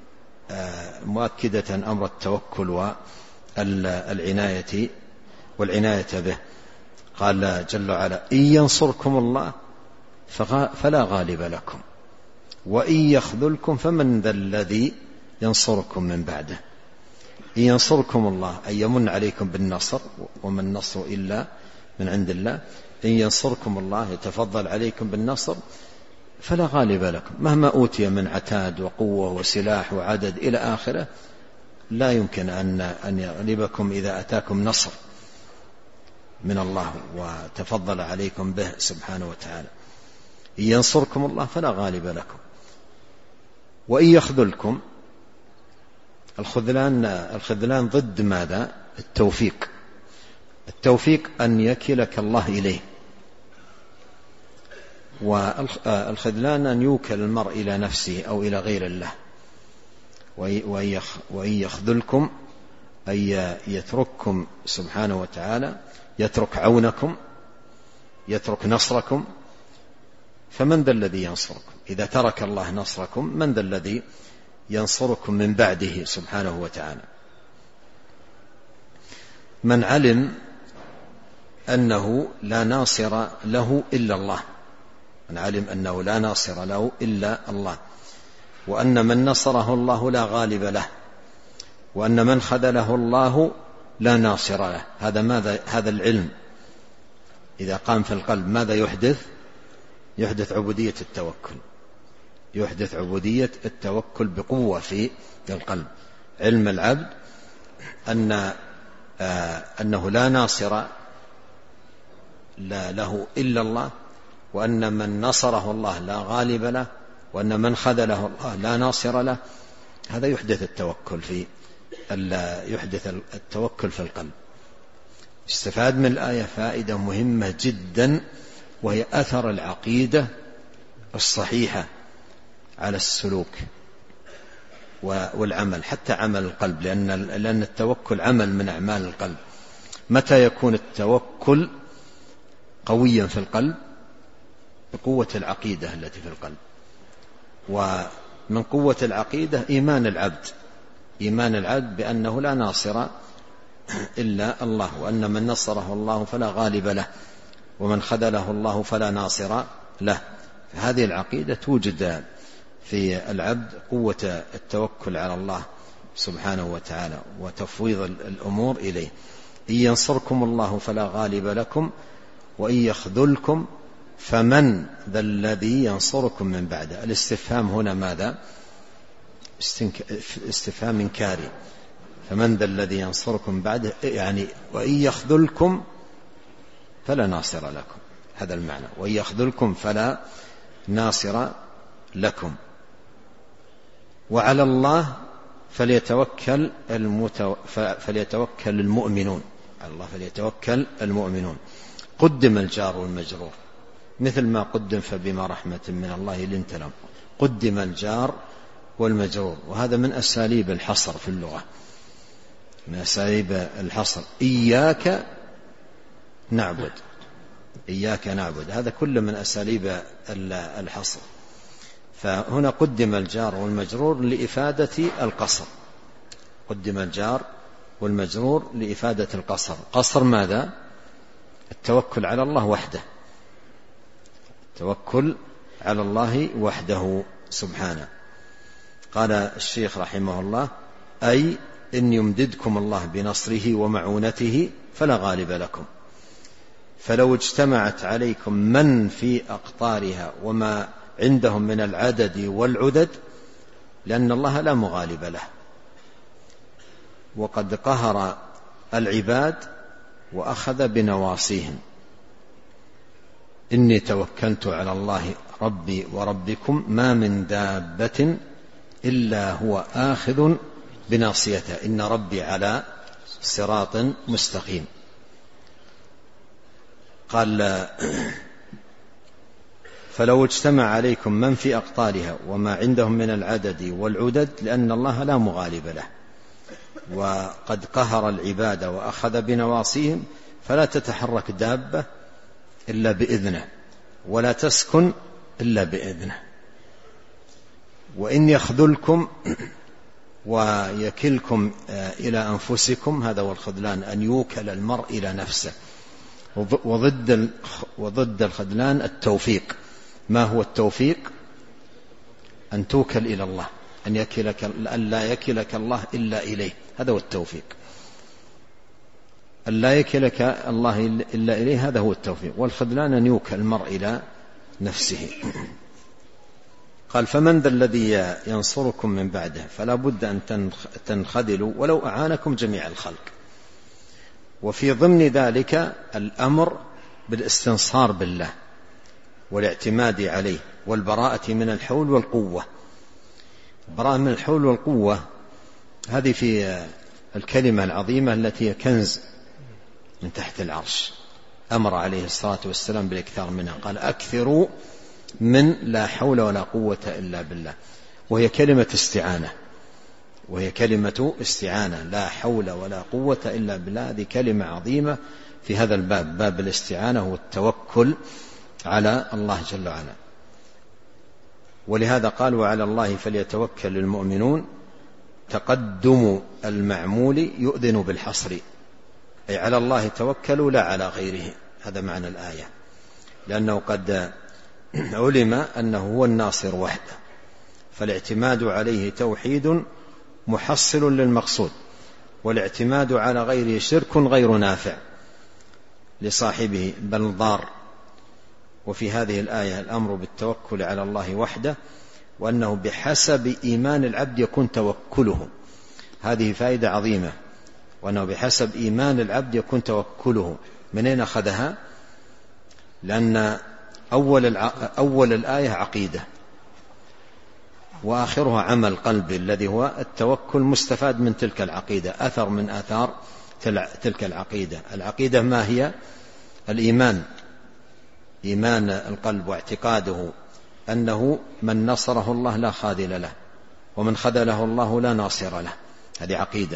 مؤكدة أمر التوكل والعناية والعناية به. قال جل وعلا: إن ينصركم الله فلا غالب لكم، وإن يخذلكم فمن ذا الذي ينصركم من بعده. إن ينصركم الله أي يمن عليكم بالنصر، وما النصر إلا من عند الله. إن ينصركم الله يتفضل عليكم بالنصر فلا غالب لكم، مهما أوتي من عتاد وقوة وسلاح وعدد إلى آخره لا يمكن أن أن يغلبكم إذا أتاكم نصر من الله وتفضل عليكم به سبحانه وتعالى. إن ينصركم الله فلا غالب لكم، وإن يخذلكم، الخذلان الخذلان ضد ماذا؟ التوفيق. التوفيق أن يكلك الله إليه، والخذلان أن يوكل المرء إلى نفسه أو إلى غير الله. وإن يخذلكم أي يترككم سبحانه وتعالى، يترك عونكم، يترك نصركم، فمن ذا الذي ينصركم؟ إذا ترك الله نصركم من ذا الذي ينصركم من بعده سبحانه وتعالى؟ من علم أنه لا ناصر له إلا الله، من علم أنه لا ناصر له إلا الله، وأن من نصره الله لا غالب له، وأن من خذله الله لا ناصر له. هذا ماذا؟ هذا العلم إذا قام في القلب ماذا يحدث؟ يحدث عبودية التوكل، يحدث عبودية التوكل بقوة في القلب. علم العبد أن آه أنه لا ناصر لا له إلا الله، وأن من نصره الله لا غالب له، وأن من خذله الله لا ناصر له. هذا يحدث التوكل في يحدث التوكل في القلب. استفاد من الآية فائدة مهمة جدا، وهي أثر العقيدة الصحيحة على السلوك والعمل، حتى عمل القلب، لأن لأن التوكل عمل من أعمال القلب. متى يكون التوكل قويا في القلب؟ بقوة العقيدة التي في القلب. ومن قوة العقيدة إيمان العبد، إيمان العبد بأنه لا ناصر إلا الله، وأن من نصره الله فلا غالب له، ومن خذله الله فلا ناصر له. هذه العقيدة توجد في العبد قوة التوكل على الله سبحانه وتعالى وتفويض الأمور إليه. إن ينصركم الله فلا غالب لكم، وإن يخذلكم فمن ذا الذي ينصركم من بعده. الاستفهام هنا ماذا؟ استفهام إنكاري، فمن ذا الذي ينصركم بعده، يعني وإن يخذلكم فلا ناصر لكم، هذا المعنى، وإن يخذلكم فلا ناصر لكم. وعلى الله فليتوكل المتو... فليتوكل المؤمنون، على الله فليتوكل المؤمنون. قدم الجار والمجرور مثل ما قدم فبما رحمة من الله لنت لهم، قدم الجار والمجرور، وهذا من أساليب الحصر في اللغة، من أساليب الحصر. إياك نعبد، إياك نعبد، هذا كله من أساليب الحصر. فهنا قدم الجار والمجرور لإفادة القصر، قدم الجار والمجرور لإفادة القصر. قصر ماذا؟ التوكل على الله وحده، التوكل على الله وحده سبحانه. قال الشيخ رحمه الله: أي إن يمددكم الله بنصره ومعونته فلا غالب لكم، فلو اجتمعت عليكم من في أقطارها وما عندهم من العدد والعدد، لأن الله لا مغالب له، وقد قهر العباد وأخذ بنواصيهم. إني توكلت على الله ربي وربكم ما من دابة إلا هو آخذ بناصيته إن ربي على صراط مستقيم. قال: فلو اجتمع عليكم من في أقطارها وما عندهم من العدد والعدد، لأن الله لا مغالب له، وقد قهر العباد وأخذ بنواصيهم، فلا تتحرك دابة إلا بإذنه، ولا تسكن إلا بإذنه. وإن يخذلكم ويكلكم إلى أنفسكم، هذا هو الخذلان، أن يوكل المرء إلى نفسه. وضد وضد الخذلان التوفيق. ما هو التوفيق؟ أن توكل إلى الله، أن يكلك، أن لا يكلك الله إلا إليه، هذا هو التوفيق. أن لا يكلك الله إلا إليه، هذا هو التوفيق. والخذلان أن يوكل المرء إلى نفسه. قال: فمن ذا الذي ينصركم من بعده، فلا بد أن تنخذلوا ولو أعانكم جميع الخلق. وفي ضمن ذلك الأمر بالاستنصار بالله والاعتماد عليه والبراءة من الحول والقوة. البراءة من الحول والقوة هذه في الكلمة العظيمة التي هي كنز من تحت العرش، أمر عليه الصلاة والسلام بالاكثار منها. قال: أكثروا من لا حول ولا قوة إلا بالله. وهي كلمة استعانة، وهي كلمة استعانة، لا حول ولا قوة إلا بالله. هذه كلمة عظيمة في هذا الباب، باب الاستعانة والتوكل على الله جل وعلا. ولهذا قال: وعلى الله فليتوكل المؤمنون. تقدم المعمول يؤذن بالحصر، أي على الله توكلوا لا على غيره، هذا معنى الآية، لأنه قد علم أنه هو الناصر وحده، فالاعتماد عليه توحيد محصل للمقصود، والاعتماد على غيره شرك غير نافع لصاحبه بل ضار. وفي هذه الآية الأمر بالتوكل على الله وحده، وأنه بحسب إيمان العبد يكون توكله، هذه فائدة عظيمة، وأنه بحسب إيمان العبد يكون توكله. من أين أخذها؟ لأن أول, الع... أول الآية عقيدة، وآخرها عمل قلبي الذي هو التوكل، مستفاد من تلك العقيدة، أثر من آثار تلك العقيدة. العقيدة ما هي؟ الإيمان، إيمان القلب واعتقاده أنه من نصره الله لا خاذل له، ومن خذله الله لا ناصر له، هذه عقيدة.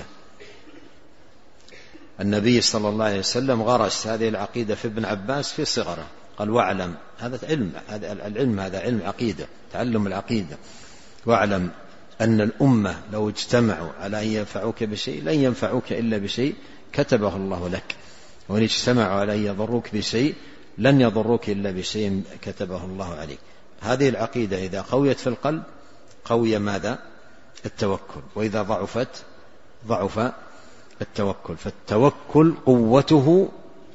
النبي صلى الله عليه وسلم غرس هذه العقيدة في ابن عباس في صغره، قال: واعلم، هذا علم، هذا العلم هذا علم عقيدة، تعلم العقيدة. واعلم أن الأمة لو اجتمعوا على أن ينفعوك بشيء لن ينفعوك إلا بشيء كتبه الله لك، وإن اجتمعوا على أن يضروك بشيء لن يضروك إلا بشيء كتبه الله عليك. هذه العقيدة إذا قويت في القلب قوي ماذا؟ التوكل. وإذا ضعفت ضعف التوكل. فالتوكل قوته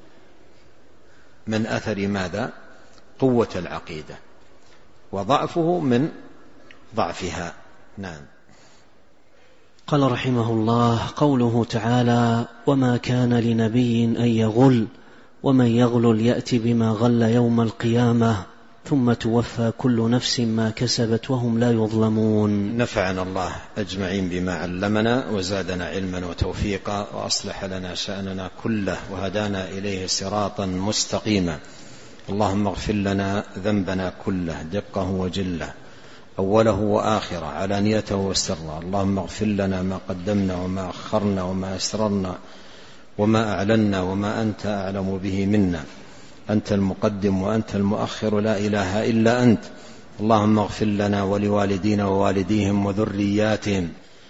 من أثر ماذا؟ قوة العقيدة، وضعفه من ضعفها. نعم. قال رحمه الله: قوله تعالى: وما كان لنبي أن يغل ومن يغلل يأتي بما غل يوم القيامة ثم توفى كل نفس ما كسبت وهم لا يظلمون. نفعنا الله أجمعين بما علمنا وزادنا علما وتوفيقا وأصلح لنا شأننا كله وهدانا إليه صراطا مستقيما. اللهم اغفر لنا ذنبنا كله دقه وجله أوله وآخره علانيته وسره. اللهم اغفر لنا ما قدمنا وما أخرنا وما أسررنا وما أعلنا وما أنت أعلم به منا. أنت المقدم وأنت المؤخر لا إله إلا أنت. اللهم اغفر لنا ولوالدينا ووالديهم وذرياتهم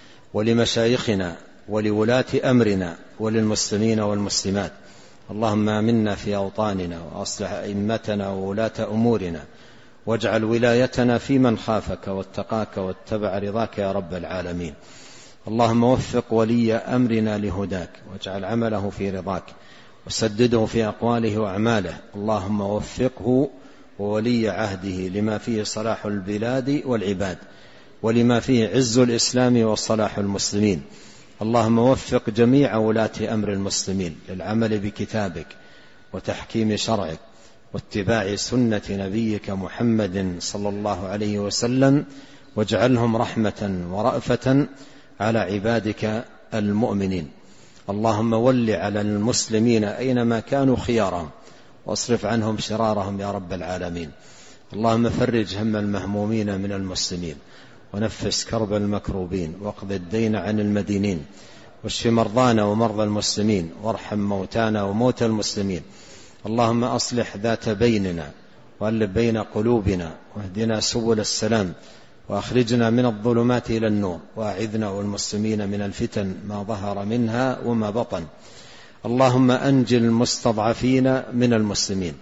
ولمشايخنا ولولاة أمرنا وللمسلمين والمسلمات. اللهم آمنا في أوطاننا وأصلح أئمتنا وولاة أمورنا واجعل ولايتنا في من خافك واتقاك واتبع رضاك يا رب العالمين. اللهم وفق ولي أمرنا لهداك واجعل عمله في رضاك وسدده في أقواله وأعماله. اللهم وفقه وولي عهده لما فيه صلاح البلاد والعباد ولما فيه عز الإسلام وصلاح المسلمين. اللهم وفق جميع ولاة أمر المسلمين للعمل بكتابك وتحكيم شرعك واتباع سنة نبيك محمد صلى الله عليه وسلم واجعلهم رحمة ورأفة على عبادك المؤمنين. اللهم ول على المسلمين أينما كانوا خيارهم واصرف عنهم شرارهم يا رب العالمين. اللهم فرج هم المهمومين من المسلمين ونفس كرب المكروبين واقض الدين عن المدينين واشف مرضانا ومرضى المسلمين وارحم موتانا وموتى المسلمين. اللهم أصلح ذات بيننا وألف بين قلوبنا واهدنا سبل السلام وأخرجنا من الظلمات إلى النور وأعذنا والمسلمين من الفتن ما ظهر منها وما بطن. اللهم أنجِ المستضعفين من المسلمين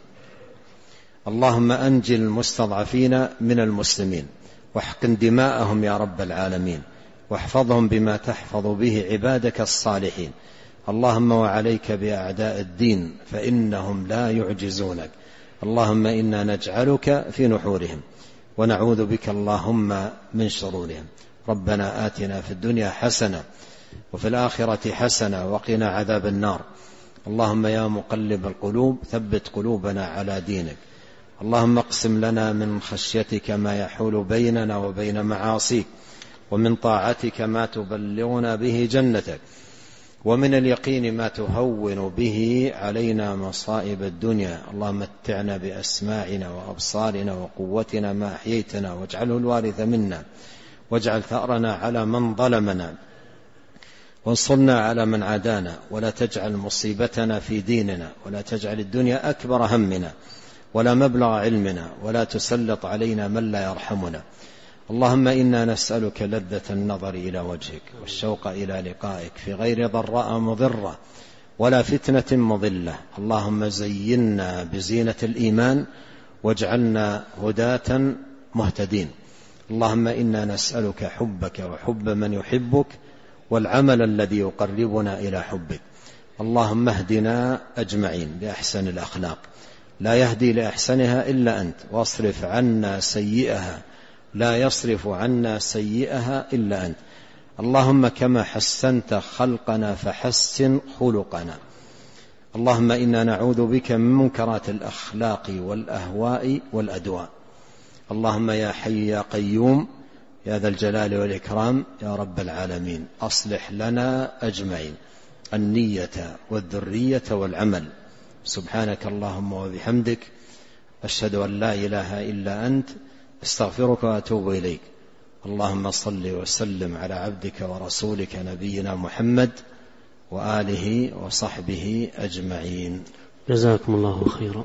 اللهم أنجِ المستضعفين من المسلمين واحقن دماءهم يا رب العالمين واحفظهم بما تحفظ به عبادك الصالحين. اللهم وعليك بأعداء الدين فإنهم لا يعجزونك. اللهم إنا نجعلك في نحورهم ونعوذ بك اللهم من شرورهم. ربنا آتنا في الدنيا حسنة وفي الآخرة حسنة وقنا عذاب النار. اللهم يا مقلب القلوب ثبت قلوبنا على دينك. اللهم اقسم لنا من خشيتك ما يحول بيننا وبين معاصيك ومن طاعتك ما تبلغنا به جنتك ومن اليقين ما تهون به علينا مصائب الدنيا. اللهم متعنا بأسماعنا وأبصارنا وقوتنا ما أحييتنا واجعله الوارث منا واجعل ثأرنا على من ظلمنا وانصرنا على من عادانا ولا تجعل مصيبتنا في ديننا ولا تجعل الدنيا أكبر همنا ولا مبلغ علمنا ولا تسلط علينا من لا يرحمنا. اللهم إنا نسألك لذة النظر إلى وجهك والشوق إلى لقائك في غير ضراء مضرة ولا فتنة مضلة. اللهم زينا بزينة الإيمان واجعلنا هداة مهتدين. اللهم إنا نسألك حبك وحب من يحبك والعمل الذي يقربنا إلى حبك. اللهم اهدنا أجمعين بأحسن الأخلاق لا يهدي لأحسنها إلا أنت واصرف عنا سيئها لا يصرف عنا سيئها إلا أنت. اللهم كما حسنت خلقنا فحسن خلقنا. اللهم إنا نعوذ بك من منكرات الأخلاق والأهواء والأدواء. اللهم يا حي يا قيوم يا ذا الجلال والإكرام يا رب العالمين أصلح لنا أجمعين النية والذرية والعمل. سبحانك اللهم وبحمدك أشهد أن لا إله إلا أنت استغفرك وأتوب إليك. اللهم صل وسلم على عبدك ورسولك نبينا محمد وآله وصحبه أجمعين. جزاكم الله خيرا.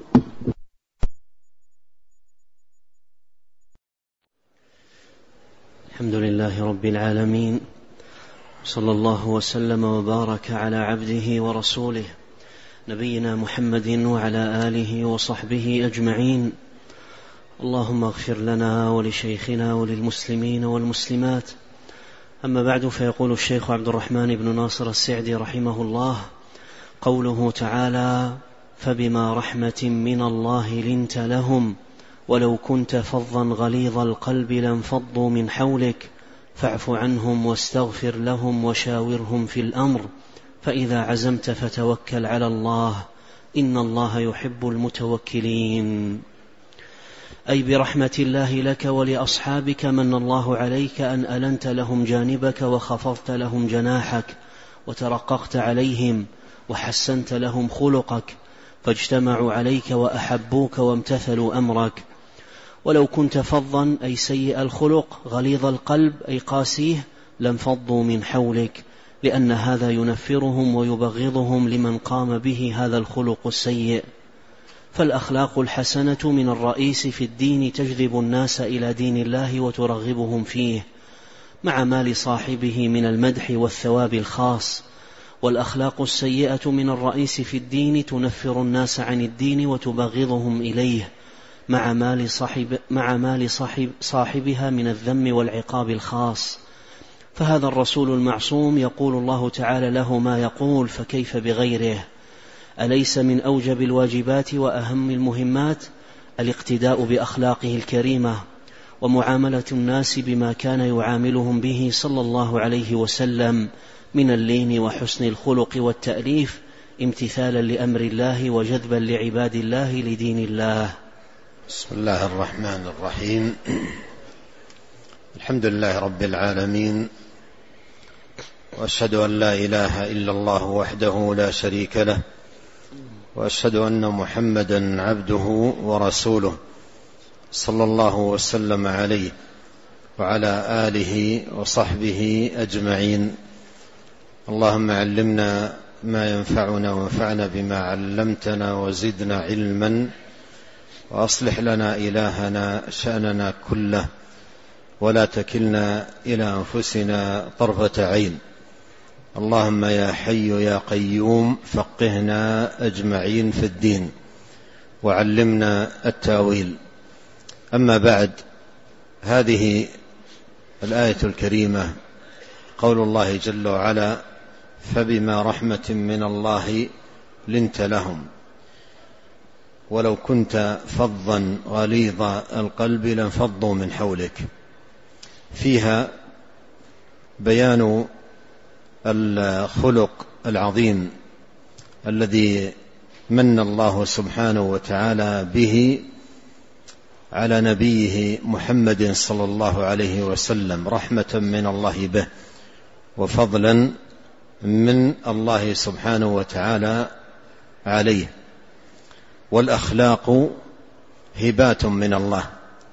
الحمد لله رب العالمين صلى الله وسلم وبارك على عبده ورسوله نبينا محمد وعلى آله وصحبه أجمعين. اللهم اغفر لنا ولشيخنا وللمسلمين والمسلمات. أما بعد، فيقول الشيخ عبد الرحمن بن ناصر السعدي رحمه الله: قوله تعالى: فبما رحمة من الله لنت لهم ولو كنت فظا غليظ القلب لانفضوا من حولك فاعف عنهم واستغفر لهم وشاورهم في الأمر، فإذا عزمت فتوكل على الله، إن الله يحب المتوكلين. أي برحمة الله لك ولأصحابك من الله عليك أن ألنت لهم جانبك وخفضت لهم جناحك وترققت عليهم وحسنت لهم خلقك، فاجتمعوا عليك وأحبوك وامتثلوا أمرك. ولو كنت فظا أي سيء الخلق غليظ القلب أي قاسيه لانفضوا من حولك، لأن هذا ينفرهم ويبغضهم لمن قام به هذا الخلق السيء. فالأخلاق الحسنة من الرئيس في الدين تجذب الناس إلى دين الله وترغبهم فيه، مع ما لصاحبه من المدح والثواب الخاص. والأخلاق السيئة من الرئيس في الدين تنفر الناس عن الدين وتبغضهم إليه، مع ما لصاحب مع ما لصاحب صاحبها من الذم والعقاب الخاص. فهذا الرسول المعصوم يقول الله تعالى له ما يقول، فكيف بغيره؟ أليس من أوجب الواجبات وأهم المهمات الاقتداء بأخلاقه الكريمة ومعاملة الناس بما كان يعاملهم به صلى الله عليه وسلم من اللين وحسن الخلق والتأليف، امتثالا لأمر الله وجذبا لعباد الله لدين الله. بسم الله الرحمن الرحيم. الحمد لله رب العالمين، وأشهد أن لا إله إلا الله وحده لا شريك له، وأشهد أن محمدا عبده ورسوله صلى الله وسلم عليه وعلى آله وصحبه أجمعين. اللهم علمنا ما ينفعنا وانفعنا بما علمتنا وزدنا علما، وأصلح لنا إلهنا شأننا كله، ولا تكلنا إلى أنفسنا طرفة عين. اللهم يا حي يا قيوم فقهنا أجمعين في الدين وعلمنا التاويل. أما بعد، هذه الآية الكريمة قول الله جل وعلا: فبما رحمة من الله لنت لهم ولو كنت فظا غليظ القلب لانفضوا من حولك. فيها بيان الخلق العظيم الذي من الله سبحانه وتعالى به على نبيه محمد صلى الله عليه وسلم، رحمة من الله به وفضلا من الله سبحانه وتعالى عليه. والأخلاق هبات من الله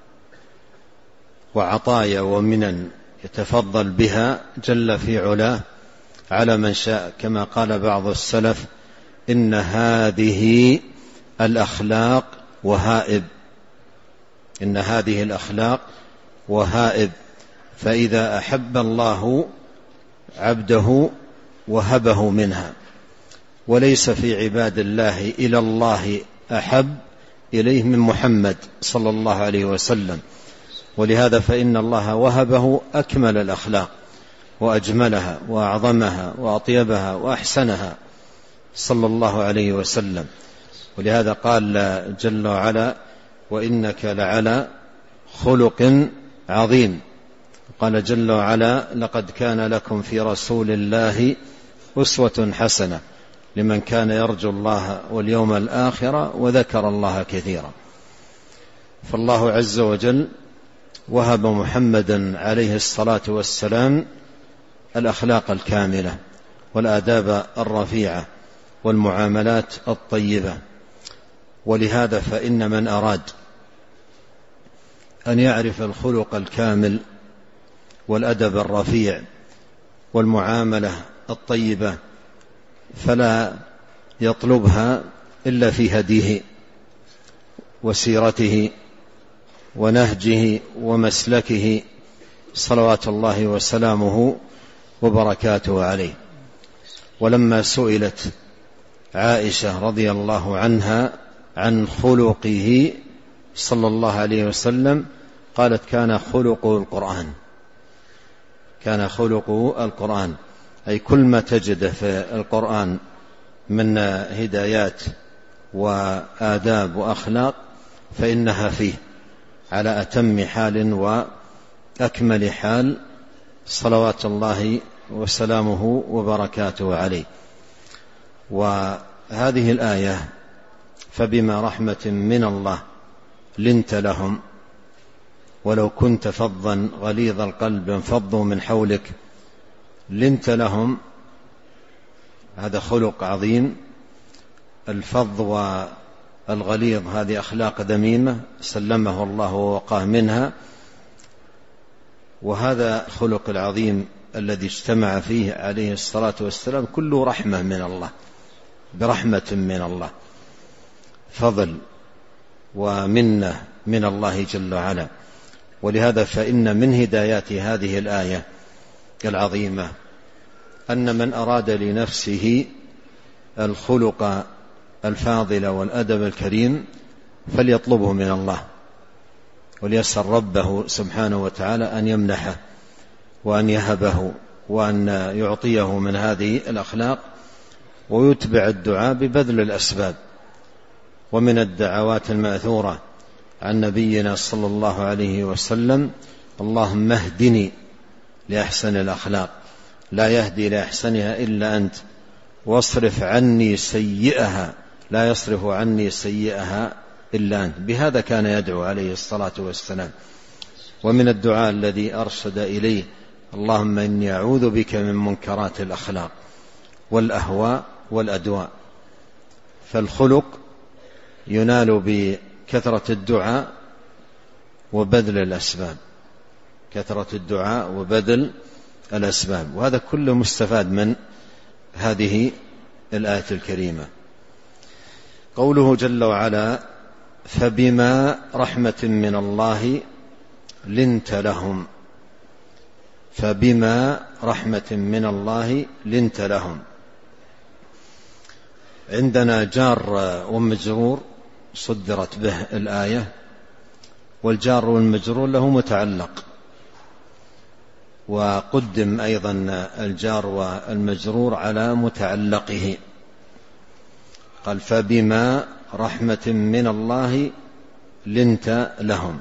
وعطايا ومنن يتفضل بها جل في علاه على من شاء، كما قال بعض السلف: إن هذه الأخلاق وهائب إن هذه الأخلاق وهائب فإذا أحب الله عبده وهبه منها، وليس في عباد الله إلى الله أحب إليه من محمد صلى الله عليه وسلم. ولهذا فإن الله وهبه أكمل الأخلاق وأجملها وأعظمها وأطيبها وأحسنها صلى الله عليه وسلم. ولهذا قال جل وعلا: وإنك لعلى خلق عظيم. قال جل وعلا: لقد كان لكم في رسول الله أسوة حسنة لمن كان يرجو الله واليوم الآخر وذكر الله كثيرا. فالله عز وجل وهب محمدا عليه الصلاة والسلام الأخلاق الكاملة والآداب الرفيعة والمعاملات الطيبة. ولهذا فإن من أراد أن يعرف الخلق الكامل والأدب الرفيع والمعاملة الطيبة فلا يطلبها إلا في هديه وسيرته ونهجه ومسلكه صلوات الله وسلامه وبركاته عليه. ولما سئلت عائشة رضي الله عنها عن خلقه صلى الله عليه وسلم قالت: كان خلقه القرآن كان خلقه القرآن أي كل ما تجد في القرآن من هدايات وآداب وأخلاق فإنها فيه على أتم حال وأكمل حال صلوات الله وسلامه وبركاته عليه. وهذه الآية فبما رحمة من الله لنت لهم ولو كنت فظا غليظ القلب انفضوا من حولك، لنت لهم هذا خلق عظيم. الفظ والغليظ هذه أخلاق ذميمة سلمه الله ووقاه منها، وهذا الخلق العظيم الذي اجتمع فيه عليه الصلاة والسلام كله رحمة من الله، برحمة من الله، فضل ومنة من الله جل وعلا. ولهذا فإن من هدايات هذه الآية العظيمة أن من أراد لنفسه الخلق الفاضل والأدب الكريم فليطلبه من الله، وليسأل ربه سبحانه وتعالى أن يمنحه وأن يهبه وأن يعطيه من هذه الأخلاق، ويتبع الدعاء ببذل الأسباب. ومن الدعوات المأثورة عن نبينا صلى الله عليه وسلم: اللهم اهدني لأحسن الأخلاق لا يهدي لأحسنها إلا أنت، واصرف عني سيئها لا يصرف عني سيئها إلا أنت. بهذا كان يدعو عليه الصلاة والسلام. ومن الدعاء الذي أرشد إليه: اللهم إني أعوذ بك من منكرات الأخلاق والأهواء والأدواء. فالخلق ينال بكثرة الدعاء وبذل الأسباب، كثرة الدعاء وبذل الأسباب، وهذا كله مستفاد من هذه الآية الكريمة. قوله جل وعلا: فبما رحمة من الله لنت لهم، فبما رحمة من الله لنت لهم. عندنا جار ومجرور صدرت به الآية، والجار والمجرور له متعلق، وقدم أيضا الجار والمجرور على متعلقه. قال: فبما رحمة من الله لنت لهم،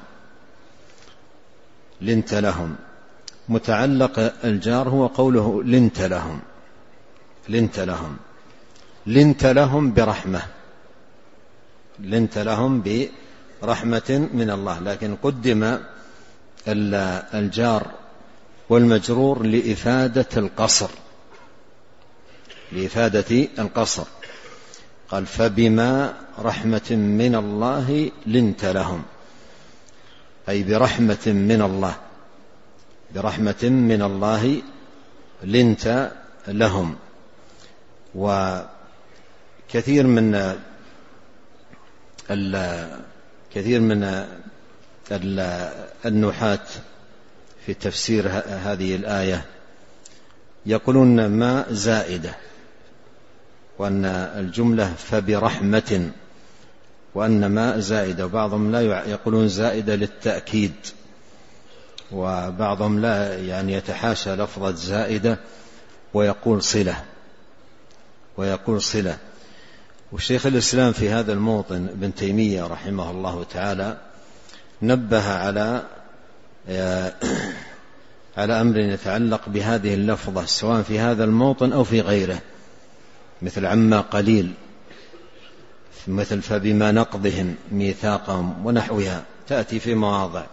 لنت لهم. متعلق الجار هو قوله لنت لهم، لنت لهم، لنت لهم برحمة، لنت لهم برحمة من الله، لكن قدم الجار والمجرور لإفادة القصر، لإفادة القصر. قال: فبما رحمة من الله لنت لهم، أي برحمة من الله، برحمة من الله لنت لهم. وكثير من كثير من النحاة في تفسير هذه الآية يقولون ما زائدة، وأن الجملة فبرحمة، وأن ما زائدة، وبعضهم لا يقولون زائدة للتأكيد، وبعضهم لا يعني يتحاشى لفظة زائدة ويقول صلة، ويقول صلة. والشيخ الإسلام في هذا الموطن ابن تيمية رحمه الله تعالى نبه على على أمر يتعلق بهذه اللفظة سواء في هذا الموطن أو في غيره، مثل عما قليل، مثل فبما نقضهم ميثاقهم ونحوها، تأتي في مواضع.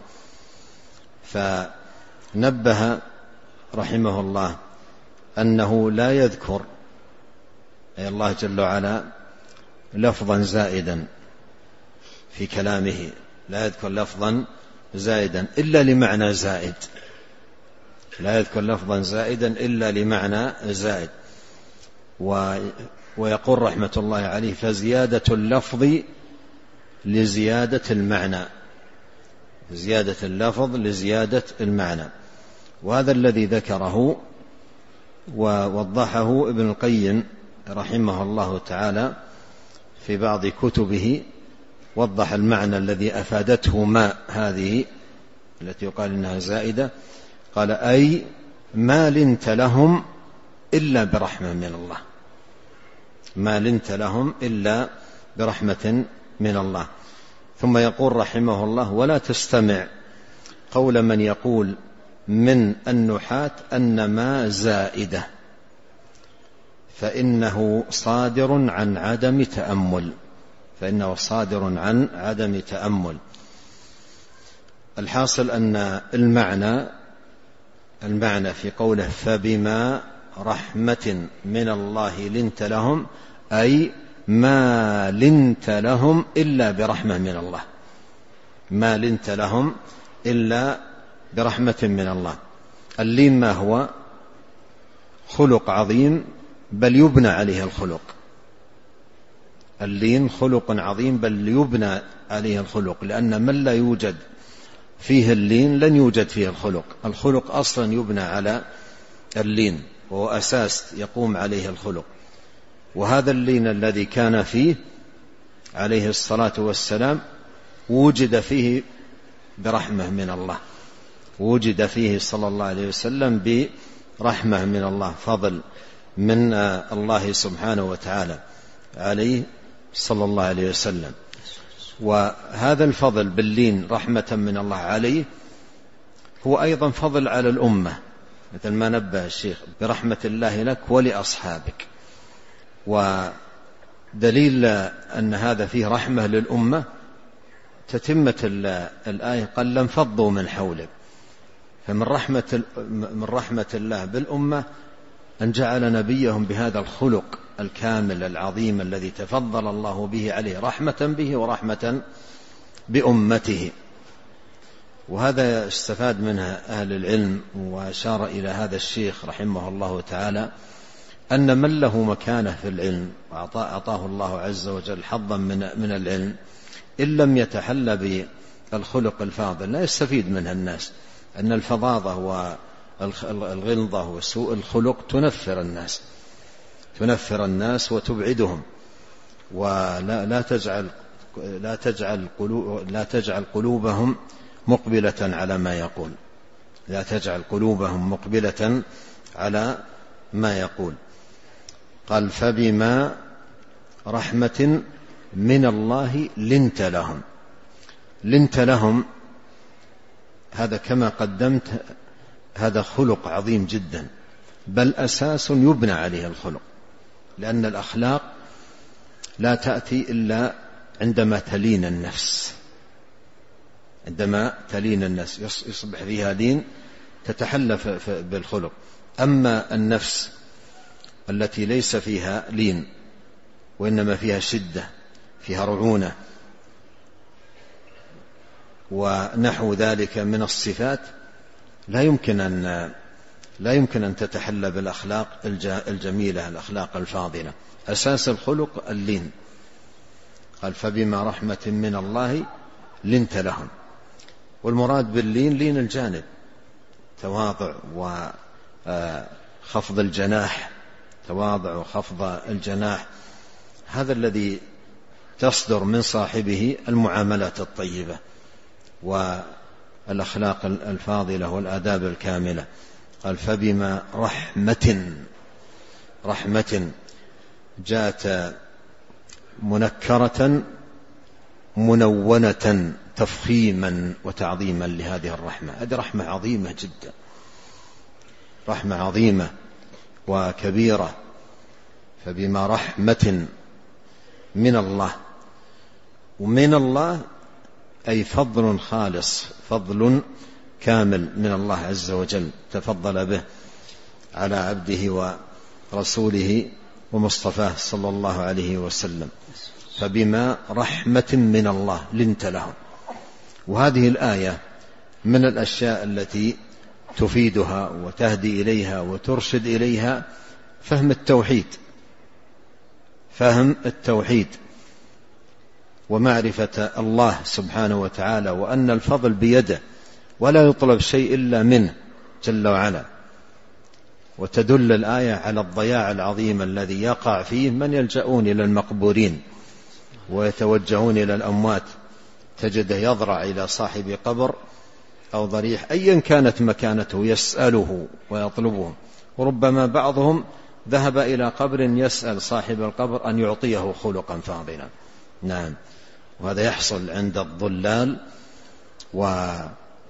فنبه رحمه الله أنه لا يذكر أي الله جل وعلا لفظا زائدا في كلامه، لا يذكر لفظا زائدا إلا لمعنى زائد، لا يذكر لفظا زائدا إلا لمعنى زائد. ويقول رحمة الله عليه: فزيادة اللفظ لزيادة المعنى، زيادة اللفظ لزيادة المعنى. وهذا الذي ذكره ووضحه ابن القيم رحمه الله تعالى في بعض كتبه، وضح المعنى الذي أفادته ما هذه التي يقال إنها زائدة. قال: أي ما لنت لهم إلا برحمة من الله، ما لنت لهم إلا برحمة من الله. ثم يقول رحمه الله: ولا تستمع قول من يقول من النحاة أن ما زائدة، فإنه صادر عن عدم تأمل فإنه صادر عن عدم تأمل. الحاصل أن المعنى المعنى في قوله فبما رحمة من الله لنت لهم، أي ما لنت لهم إلا برحمة من الله، ما لنت لهم إلا برحمة من الله. اللين ما هو؟ خلق عظيم بل يبنى عليه الخلق. اللين خلق عظيم بل يبنى عليه الخلق، لأن من لا يوجد فيه اللين لن يوجد فيه الخلق. الخلق أصلا يبنى على اللين، وهو أساس يقوم عليه الخلق. وهذا اللين الذي كان فيه عليه الصلاة والسلام وجد فيه برحمة من الله، وجد فيه صلى الله عليه وسلم برحمة من الله، فضل من الله سبحانه وتعالى عليه صلى الله عليه وسلم. وهذا الفضل باللين رحمة من الله عليه هو أيضا فضل على الأمة، مثل ما نبه الشيخ برحمة الله لك ولأصحابك. ودليل أن هذا فيه رحمة للأمة تتمة الآية قال لانفضوا من حولك. فمن رحمة, من رحمة الله بالأمة أن جعل نبيهم بهذا الخلق الكامل العظيم الذي تفضل الله به عليه، رحمة به ورحمة بأمته. وهذا استفاد منها أهل العلم، وأشار إلى هذا الشيخ رحمه الله تعالى أن من له مكانة في العلم وأعطاه الله عز وجل حظا من, من العلم، إن لم يتحلى بالخلق الفاضل لا يستفيد منها الناس. أن الفظاظة والغلظة وسوء الخلق تنفر الناس تنفر الناس وتبعدهم، ولا لا تجعل لا تجعل قلوب لا تجعل قلوبهم مقبلة على ما يقول لا تجعل قلوبهم مقبلة على ما يقول. قال فبما رحمة من الله لنت لهم. لنت لهم هذا كما قدمت هذا خلق عظيم جدا، بل أساس يبنى عليه الخلق، لأن الأخلاق لا تأتي إلا عندما تلين النفس عندما تلين النفس يصبح فيها لين تتحلى بالخلق. أما النفس التي ليس فيها لين وإنما فيها شدة، فيها رعونة ونحو ذلك من الصفات، لا يمكن أن لا يمكن أن تتحلى بالأخلاق الجميلة، الأخلاق الفاضلة. أساس الخلق اللين. قال فبما رحمة من الله لنت لهم. والمراد باللين لين الجانب، تواضع وخفض الجناح تواضع وخفض الجناح هذا الذي تصدر من صاحبه المعاملات الطيبة والأخلاق الفاضلة والآداب الكاملة. قال فبما رحمة رحمة جاءت منكرة منونة تفخيما وتعظيما لهذه الرحمة. هذه رحمة عظيمة جدا، رحمة عظيمة وكبيرة. فبما رحمة من الله، ومن الله أي فضل خالص، فضل كامل من الله عز وجل تفضل به على عبده ورسوله ومصطفاه صلى الله عليه وسلم. فبما رحمة من الله لنت لهم. وهذه الآية من الأشياء التي تفيدها وتهدي إليها وترشد إليها فهم التوحيد فهم التوحيد ومعرفة الله سبحانه وتعالى، وأن الفضل بيده ولا يطلب شيء إلا منه جل وعلا. وتدل الآية على الضياع العظيم الذي يقع فيه من يلجؤون إلى المقبورين ويتوجهون إلى الأموات، تجده يضرع إلى صاحب قبر أو ضريح أيا كانت مكانته يسأله ويطلبه، وربما بعضهم ذهب إلى قبر يسأل صاحب القبر أن يعطيه خلقا فاضلا. نعم، وهذا يحصل عند الضلال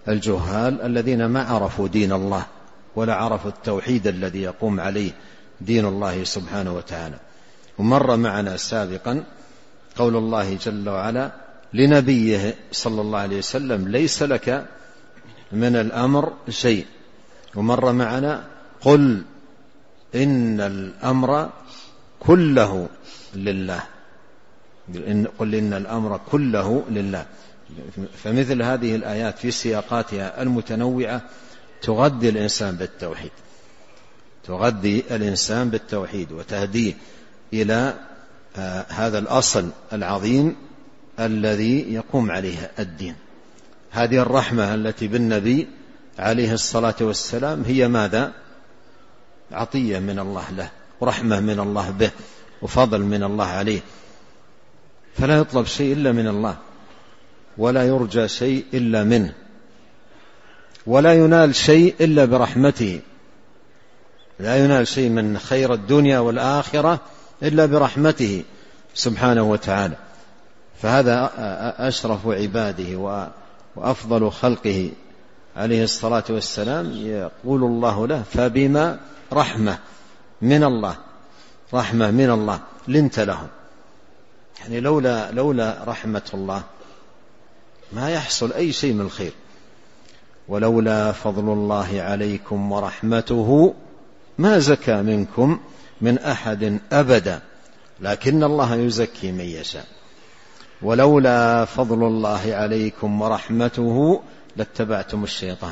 الجهال الذين ما عرفوا دين الله ولا عرفوا التوحيد الذي يقوم عليه دين الله سبحانه وتعالى. ومر معنا سابقا قول الله جل وعلا لنبيه صلى الله عليه وسلم ليس لك من الأمر شيء. ومر معنا قل إن الأمر كله لله، قل إن الأمر كله لله. فمثل هذه الآيات في سياقاتها المتنوعة تغذي الإنسان بالتوحيد، تغذي الإنسان بالتوحيد وتهديه إلى آه هذا الأصل العظيم الذي يقوم عليه الدين. هذه الرحمة التي بالنبي عليه الصلاة والسلام هي ماذا؟ عطية من الله له، ورحمة من الله به، وفضل من الله عليه، فلا يطلب شيء إلا من الله، ولا يرجى شيء إلا منه، ولا ينال شيء إلا برحمته. لا ينال شيء من خير الدنيا والآخرة إلا برحمته سبحانه وتعالى. فهذا أشرف عباده وأفضل خلقه عليه الصلاة والسلام، يقول الله له فبما رحمة من الله، رحمة من الله لنت لهم. يعني لولا, لولا رحمة الله ما يحصل أي شيء من الخير. ولولا فضل الله عليكم ورحمته ما زكى منكم من أحد أبدا لكن الله يزكي من يشاء. ولولا فضل الله عليكم ورحمته لاتبعتم الشيطان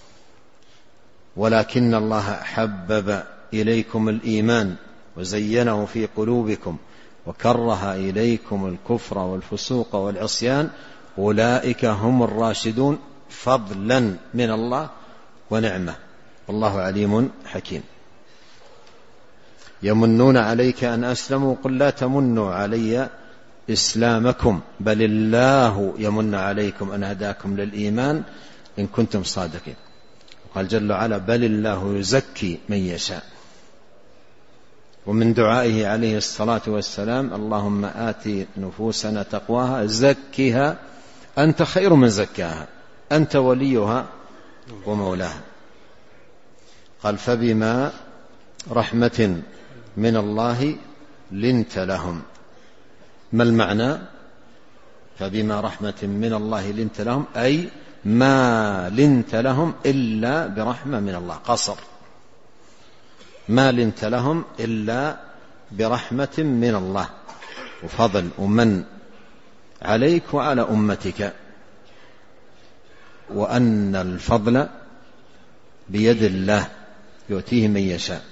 ولكن الله حبب إليكم الإيمان وزينه في قلوبكم وكره إليكم الكفر والفسوق والعصيان أولئك هم الراشدون فضلا من الله ونعمة والله عليم حكيم. يمنون عليك أن أسلموا قل لا تمنوا علي إسلامكم بل الله يمن عليكم أن هداكم للإيمان إن كنتم صادقين. وقال جل وعلا بل الله يزكي من يشاء. ومن دعائه عليه الصلاة والسلام اللهم آت نفوسنا تقواها زكها أنت خير من زكاها أنت وليها ومولاها. قال فبما رحمة من الله لنت لهم. ما المعنى؟ فبما رحمة من الله لنت لهم أي ما لنت لهم إلا برحمة من الله، قصر، ما لنت لهم إلا برحمة من الله وفضل ومن عليك وعلى أمتك. وأن الفضل بيد الله يؤتيه من يشاء،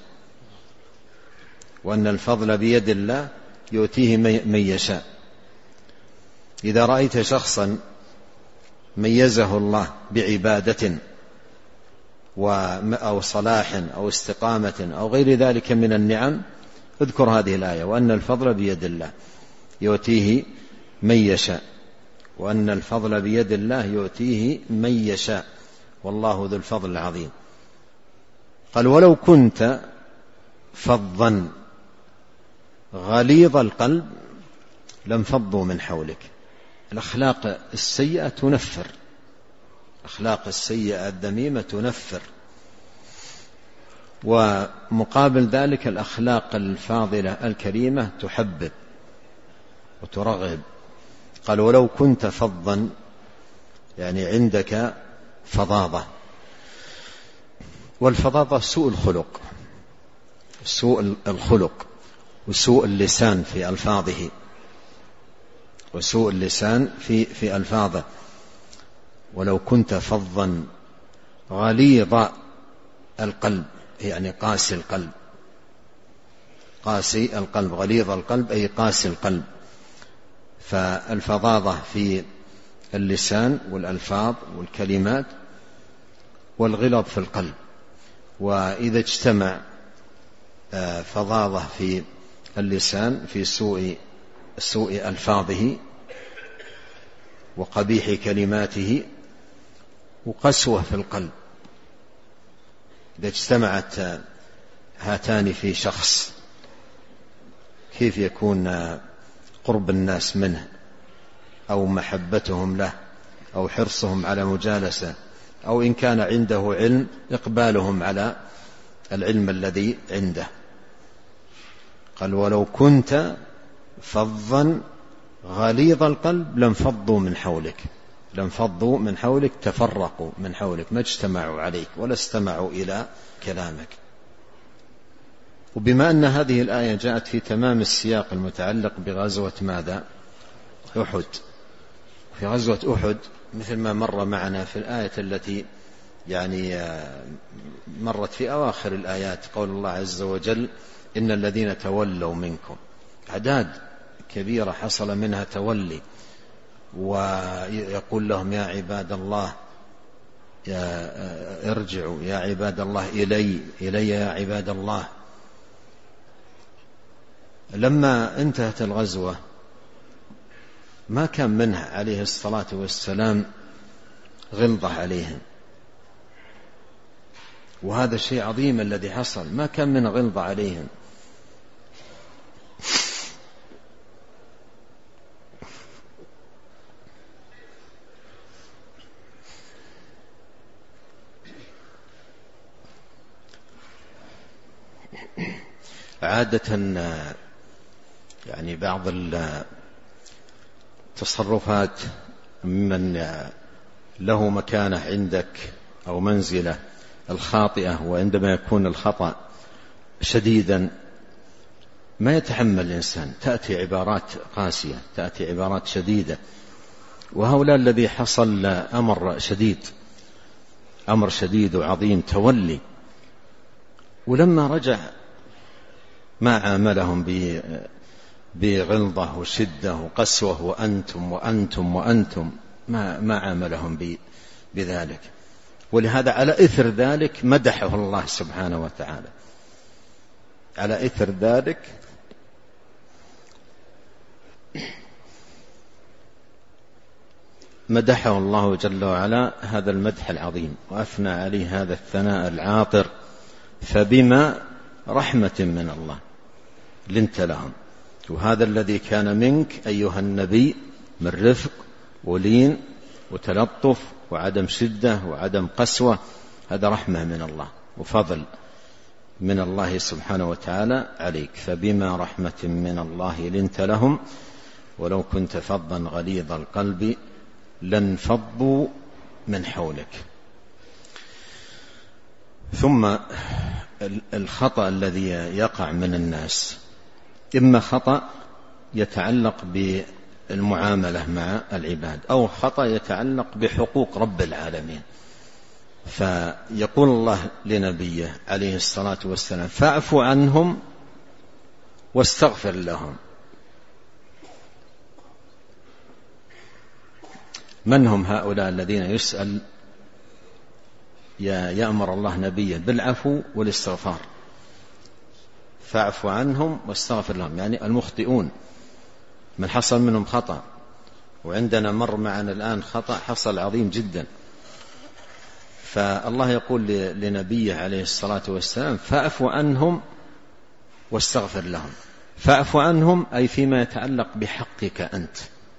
وأن الفضل بيد الله يؤتيه من يشاء. إذا رأيت شخصا ميزه الله بعبادة أو صلاح أو استقامة أو غير ذلك من النعم اذكر هذه الآية وأن الفضل بيد الله يؤتيه من يشاء، وأن الفضل بيد الله يؤتيه من يشاء والله ذو الفضل العظيم. قال ولو كنت فظا غليظ القلب لانفضوا من حولك. الأخلاق السيئة تنفر، الأخلاق السيئة الذميمة تنفر، ومقابل ذلك الأخلاق الفاضلة الكريمة تحبب وترغب. قال ولو كنت فظا يعني عندك فظاظة، والفظاظة سوء الخلق، سوء الخلق وسوء اللسان في ألفاظه، وسوء اللسان في في ألفاظه. ولو كنت فظا غليظ القلب يعني قاسي القلب، قاسي القلب، غليظ القلب أي قاسي القلب. فالفظاظة في اللسان والألفاظ والكلمات والغلظ في القلب. وإذا اجتمع فظاظة في اللسان في سوء سوء ألفاظه وقبيح كلماته وقسوة في القلب، إذا اجتمعت هاتان في شخص كيف يكون قرب الناس منه أو محبتهم له أو حرصهم على مجالسة أو إن كان عنده علم إقبالهم على العلم الذي عنده. قال ولو كنت فظا غليظ القلب لانفضوا من حولك لانفضوا من حولك تفرقوا من حولك، ما اجتمعوا عليك ولا استمعوا إلى كلامك. وبما أن هذه الآية جاءت في تمام السياق المتعلق بغزوة ماذا؟ أحد. في غزوة أحد مثل ما مر معنا في الآية التي يعني مرت في أواخر الآيات، قول الله عز وجل إن الذين تولوا منكم، أعداد كبيرة حصل منها تولي، ويقول لهم يا عباد الله يا ارجعوا يا عباد الله إلي إلي يا عباد الله. لما انتهت الغزوة ما كان منها عليه الصلاة والسلام غلظة عليهم، وهذا الشيء عظيم الذي حصل، ما كان من غلظة عليهم. عادة يعني بعض التصرفات من له مكانة عندك أو منزلة الخاطئة، وعندما يكون الخطأ شديدا ما يتحمل الإنسان، تأتي عبارات قاسية، تأتي عبارات شديدة. وهؤلاء الذي حصل أمر شديد، أمر شديد وعظيم، تولي. ولما رجع ما عاملهم بغلظة وشدة وقسوة وأنتم وأنتم وأنتم، ما, ما عاملهم بذلك. ولهذا على إثر ذلك مدحه الله سبحانه وتعالى، على إثر ذلك مدحه الله جل وعلا هذا المدح العظيم، وأثنى عليه هذا الثناء العاطر، فبما رحمة من الله لنت لهم. وهذا الذي كان منك أيها النبي من رفق ولين وتلطف وعدم شدة وعدم قسوة، هذا رحمة من الله وفضل من الله سبحانه وتعالى عليك. فبما رحمة من الله لنت لهم ولو كنت فظا غليظ القلب لانفضوا من حولك. ثم الخطأ الذي يقع من الناس، إما خطأ يتعلق بالمعاملة مع العباد، أو خطأ يتعلق بحقوق رب العالمين. فيقول الله لنبيه عليه الصلاة والسلام فاعف عنهم واستغفر لهم. من هم هؤلاء الذين يسأل يأمر الله نبيه بالعفو والاستغفار؟ فاعف عنهم واستغفر لهم، يعني المخطئون، من حصل منهم خطأ. وعندنا مر معنا الآن خطأ حصل عظيم جدا، فالله يقول لنبيه عليه الصلاة والسلام فاعف عنهم واستغفر لهم. فاعف عنهم أي فيما يتعلق بحقك أنت،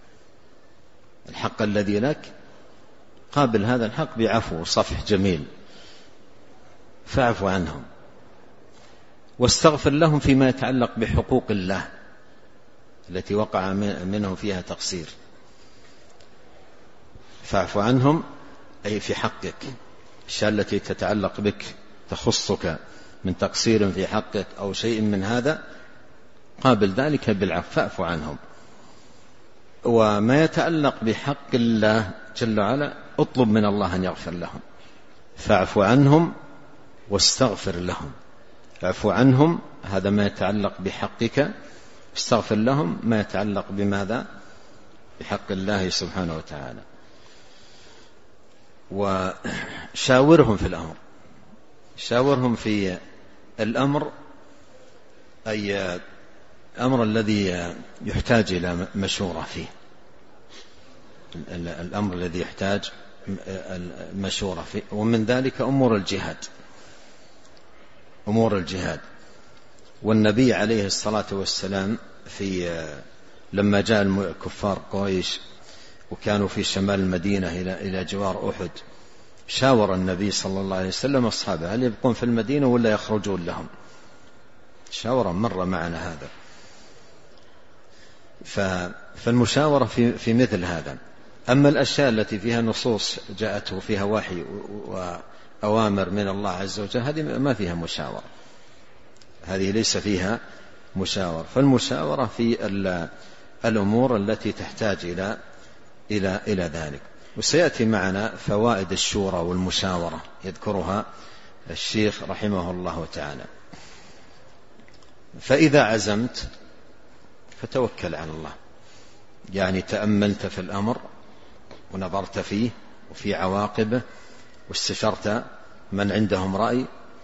الحق الذي لك، قابل هذا الحق بعفو وصفح جميل، فاعف عنهم. واستغفر لهم فيما يتعلق بحقوق الله التي وقع منهم فيها تقصير. فاعف عنهم أي في حقك، الأشياء التي تتعلق بك تخصك من تقصير في حقك أو شيء من هذا، قابل ذلك بالعفو، فاعف عنهم. وما يتعلق بحق الله جل وعلا اطلب من الله أن يغفر لهم. فاعف عنهم واستغفر لهم. اعفو عنهم هذا ما يتعلق بحقك، استغفر لهم ما يتعلق بماذا؟ بحق الله سبحانه وتعالى. وشاورهم في الأمر، شاورهم في الأمر أي الأمر الذي يحتاج إلى مشورة فيه، الأمر الذي يحتاج مشورة فيه. ومن ذلك أمور الجهاد، أمور الجهاد. والنبي عليه الصلاة والسلام في لما جاء كفار قريش وكانوا في شمال المدينة إلى إلى جوار أحد، شاور النبي صلى الله عليه وسلم أصحابه هل يبقون في المدينة ولا يخرجون لهم، شاورا مر معنا هذا. فالمشاورة في, في مثل هذا. أما الأشياء التي فيها نصوص جاءته فيها وحي وأوامر من الله عز وجل هذه ما فيها مشاورة، هذه ليس فيها مشاورة. فالمشاورة في الأمور التي تحتاج إلى إلى إلى ذلك. وسيأتي معنا فوائد الشورى والمشاورة يذكرها الشيخ رحمه الله تعالى. فإذا عزمت فتوكل على الله، يعني تأملت في الأمر ونظرت فيه وفي عواقبه واستشرت من عندهم رأي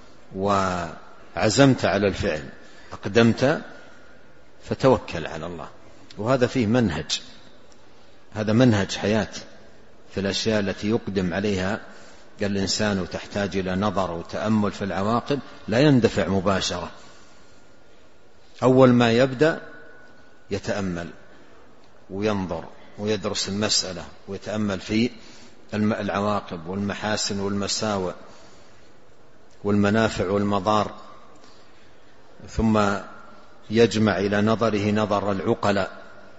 وعزمت على الفعل أقدمت، فتوكل على الله. وهذا فيه منهج، هذا منهج حياة في الأشياء التي يقدم عليها الإنسان وتحتاج إلى نظر وتأمل في العواقب، لا يندفع مباشرة. أول ما يبدأ يتأمل وينظر ويدرس المسألة ويتأمل في العواقب والمحاسن والمساوئ والمنافع والمضار، ثم يجمع إلى نظره نظر العقلاء،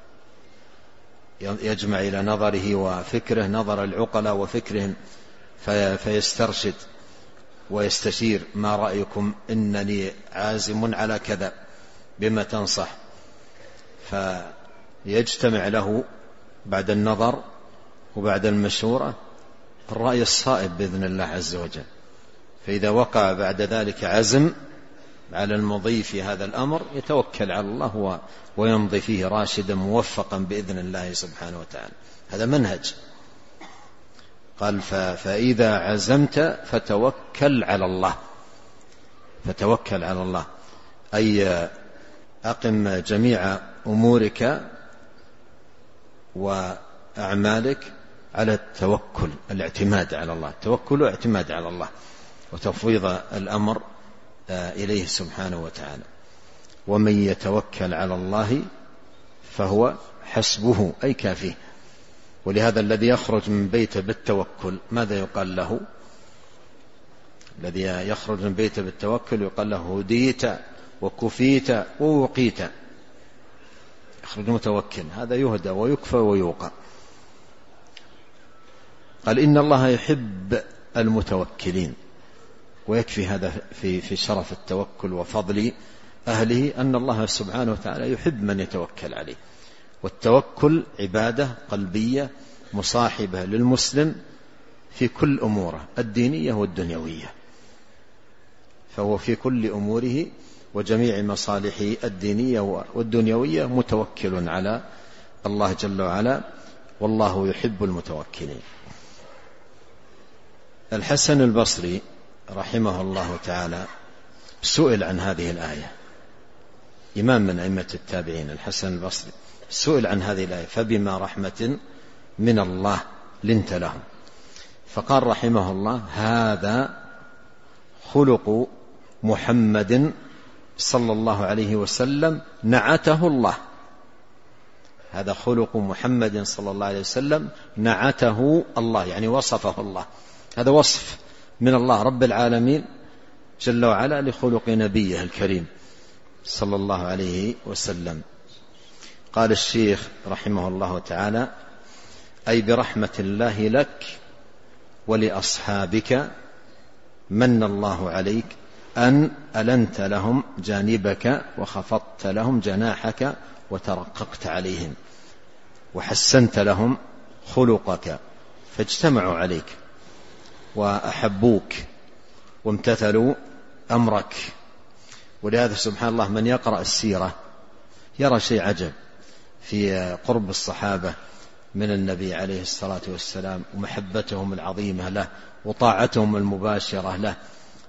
يجمع إلى نظره وفكره نظر العقلاء وفكرهم، فيسترشد ويستشير ما رأيكم إنني عازم على كذا بما تنصح، فيجتمع له بعد النظر وبعد المشورة الرأي الصائب بإذن الله عز وجل. فإذا وقع بعد ذلك عزم على المضي في هذا الأمر يتوكل على الله ويمضي فيه راشدا موفقا بإذن الله سبحانه وتعالى. هذا منهج. قال فإذا عزمت فتوكل على الله، فتوكل على الله أي أقم جميع أمورك وأعمالك على التوكل، الاعتماد على الله، التوكل واعتماد على الله وتفويض الأمر إليه سبحانه وتعالى. ومن يتوكل على الله فهو حسبه أي كافيه. ولهذا الذي يخرج من بيته بالتوكل ماذا يقال له؟ الذي يخرج من بيته بالتوكل يقال له هديت وكفيت ووقيت. يخرج متوكل هذا يهدى ويكفى ويوقى. قال إن الله يحب المتوكلين. ويكفي هذا في في شرف التوكل وفضل أهله أن الله سبحانه وتعالى يحب من يتوكل عليه. والتوكل عبادة قلبية مصاحبة للمسلم في كل أموره الدينية والدنيوية، فهو في كل أموره وجميع مصالحه الدينية والدنيوية متوكل على الله جل وعلا، والله يحب المتوكلين. الحسن البصري رحمه الله تعالى سئل عن هذه الآية، إمام من أئمة التابعين الحسن البصري سئل عن هذه الآية فبما رحمة من الله لنت لهم، فقال رحمه الله هذا خلق محمد صلى الله عليه وسلم نعته الله. هذا خلق محمد صلى الله عليه وسلم نعته الله، يعني وصفه الله. هذا وصف من الله رب العالمين جل وعلا لخلق نبيه الكريم صلى الله عليه وسلم. قال الشيخ رحمه الله تعالى أي برحمة الله لك ولأصحابك من الله عليك أن ألنت لهم جانبك وخفضت لهم جناحك وترققت عليهم وحسنت لهم خلقك فاجتمعوا عليك وأحبوك وامتثلوا أمرك. ولهذا سبحان الله من يقرأ السيرة يرى شيء عجب في قرب الصحابة من النبي عليه الصلاة والسلام ومحبتهم العظيمة له وطاعتهم المباشرة له.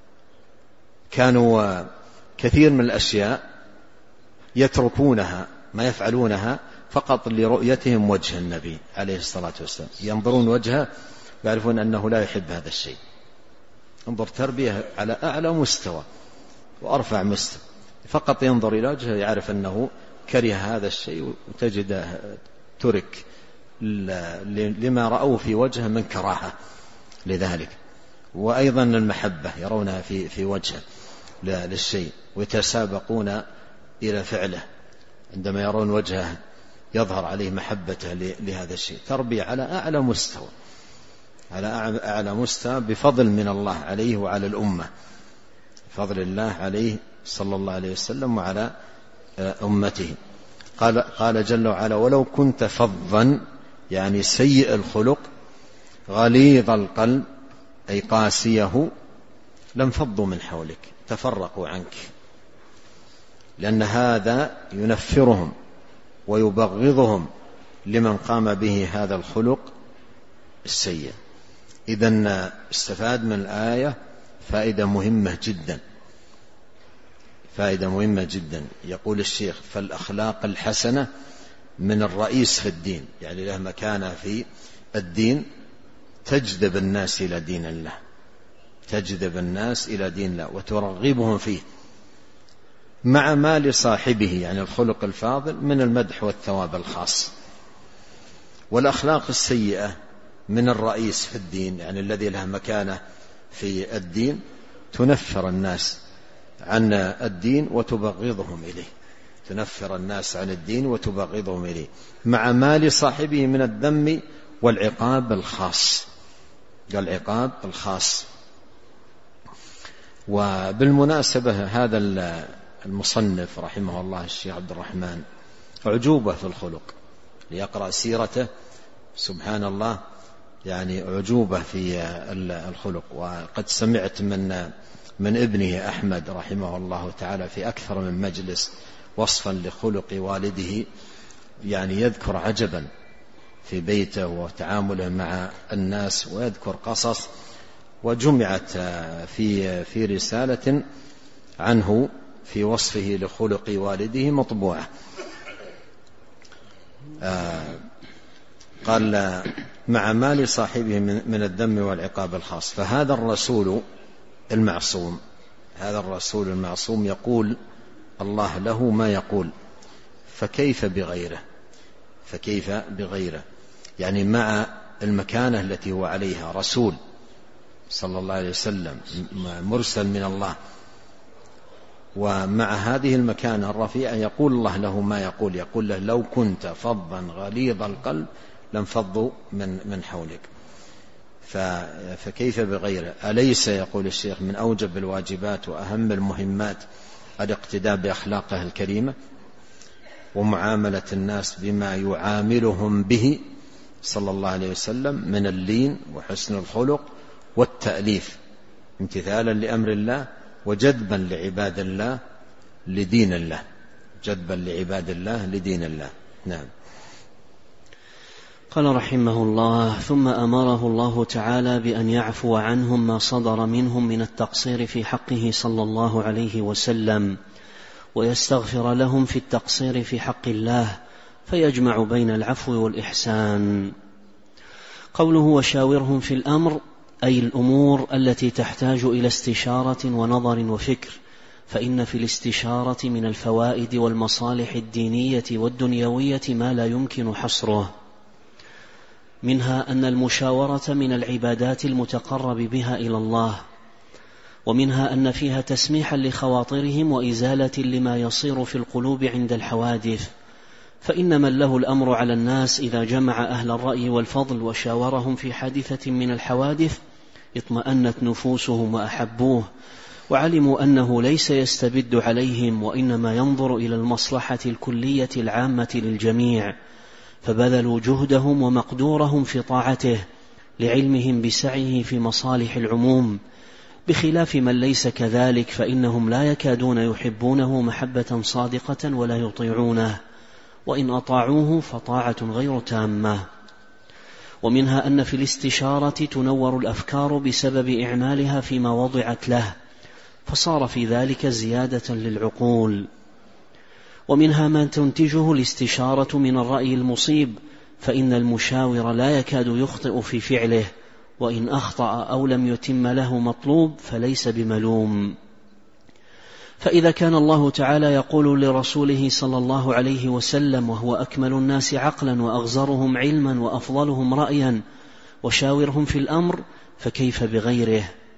كانوا كثير من الأشياء يتركونها ما يفعلونها فقط لرؤيتهم وجه النبي عليه الصلاة والسلام، ينظرون وجهه يعرفون أنه لا يحب هذا الشيء. انظر تربية على أعلى مستوى وأرفع مستوى، فقط ينظر إلى وجهه يعرف أنه كره هذا الشيء وتجده ترك لما رأوا في وجهه من كراهة لذلك. وأيضا المحبة يرونها في في وجهه للشيء، ويتسابقون إلى فعله عندما يرون وجهه يظهر عليه محبته لهذا الشيء. تربية على أعلى مستوى، على أعلى مستوى بفضل من الله عليه وعلى الأمة، فضل الله عليه صلى الله عليه وسلم وعلى أمته. قال, قال جل وعلا: ولو كنت فظا، يعني سيء الخلق، غليظ القلب أي قاسيه، لانفضوا من حولك، تفرقوا عنك، لأن هذا ينفرهم ويبغضهم لمن قام به هذا الخلق السيء. إذن استفاد من الآية فائدة مهمة جدا، فائدة مهمة جدا. يقول الشيخ: فالأخلاق الحسنة من الرئيس في الدين، يعني له مكانة في الدين، تجذب الناس إلى دين الله، تجذب الناس إلى دين الله وترغبهم فيه، مع ما لصاحبه، يعني الخلق الفاضل، من المدح والثواب الخاص. والأخلاق السيئة من الرئيس في الدين، يعني الذي له مكانة في الدين، تنفر الناس عن الدين وتبغضهم إليه، تنفر الناس عن الدين وتبغضهم إليه، مع ما لصاحبه من الذم والعقاب الخاص، العقاب الخاص. وبالمناسبة هذا المصنف رحمه الله الشيخ عبد الرحمن عجوبة في الخلق، ليقرأ سيرته سبحان الله، يعني عجوبة في الخلق. وقد سمعت من من ابنه أحمد رحمه الله تعالى في أكثر من مجلس وصفا لخلق والده، يعني يذكر عجبا في بيته وتعامله مع الناس، ويذكر قصص، وجمعت في في رسالة عنه في وصفه لخلق والده مطبوعة. آه قال: مع ما لصاحبه من الذم والعقاب الخاص. فهذا الرسول المعصوم، هذا الرسول المعصوم يقول الله له ما يقول، فكيف بغيره، فكيف بغيره، يعني مع المكانة التي هو عليها، رسول صلى الله عليه وسلم مرسل من الله، ومع هذه المكانة الرفيعة يقول الله له ما يقول، يقول له: لو كنت فظا غليظ القلب لانفضوا من من حولك. فكيف بغيره؟ أليس يقول الشيخ من أوجب الواجبات وأهم المهمات الاقتداء بأخلاقه الكريمة ومعاملة الناس بما يعاملهم به صلى الله عليه وسلم من اللين وحسن الخلق والتأليف، امتثالا لأمر الله وجذبا لعباد الله لدين الله، جذبا لعباد الله لدين الله. نعم. قال رحمه الله: ثم أمره الله تعالى بأن يعفو عنهم ما صدر منهم من التقصير في حقه صلى الله عليه وسلم، ويستغفر لهم في التقصير في حق الله، فيجمع بين العفو والإحسان. قوله: وشاورهم في الأمر، أي الأمور التي تحتاج إلى استشارة ونظر وفكر، فإن في الاستشارة من الفوائد والمصالح الدينية والدنيوية ما لا يمكن حصره. منها أن المشاورة من العبادات المتقرب بها إلى الله، ومنها أن فيها تسميحا لخواطرهم وإزالة لما يصير في القلوب عند الحوادث، فإن من له الأمر على الناس إذا جمع أهل الرأي والفضل وشاورهم في حادثة من الحوادث اطمأنت نفوسهم وأحبوه، وعلموا أنه ليس يستبد عليهم، وإنما ينظر إلى المصلحة الكلية العامة للجميع، فبذلوا جهدهم ومقدورهم في طاعته لعلمهم بسعيه في مصالح العموم، بخلاف من ليس كذلك، فإنهم لا يكادون يحبونه محبة صادقة ولا يطيعونه، وإن أطاعوه فطاعة غير تامة. ومنها أن في الاستشارة تنور الأفكار بسبب إعمالها فيما وضعت له، فصار في ذلك زيادة للعقول. ومنها ما تنتجه الاستشارة من الرأي المصيب، فإن المشاور لا يكاد يخطئ في فعله، وإن أخطأ أو لم يتم له مطلوب فليس بملوم. فإذا كان الله تعالى يقول لرسوله صلى الله عليه وسلم وهو أكمل الناس عقلا وأغزرهم علما وأفضلهم رأيا: وشاورهم في الأمر، فكيف بغيره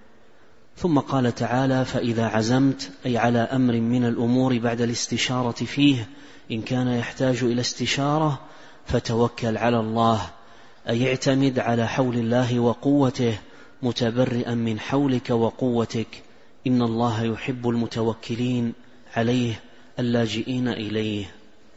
ثم قال تعالى: فإذا عزمت، أي على أمر من الأمور بعد الاستشارة فيه، إن كان يحتاج إلى استشارة فتوكل على الله، أي اعتمد على حول الله وقوته متبرئا من حولك وقوتك، إن الله يحب المتوكلين عليه اللاجئين إليه.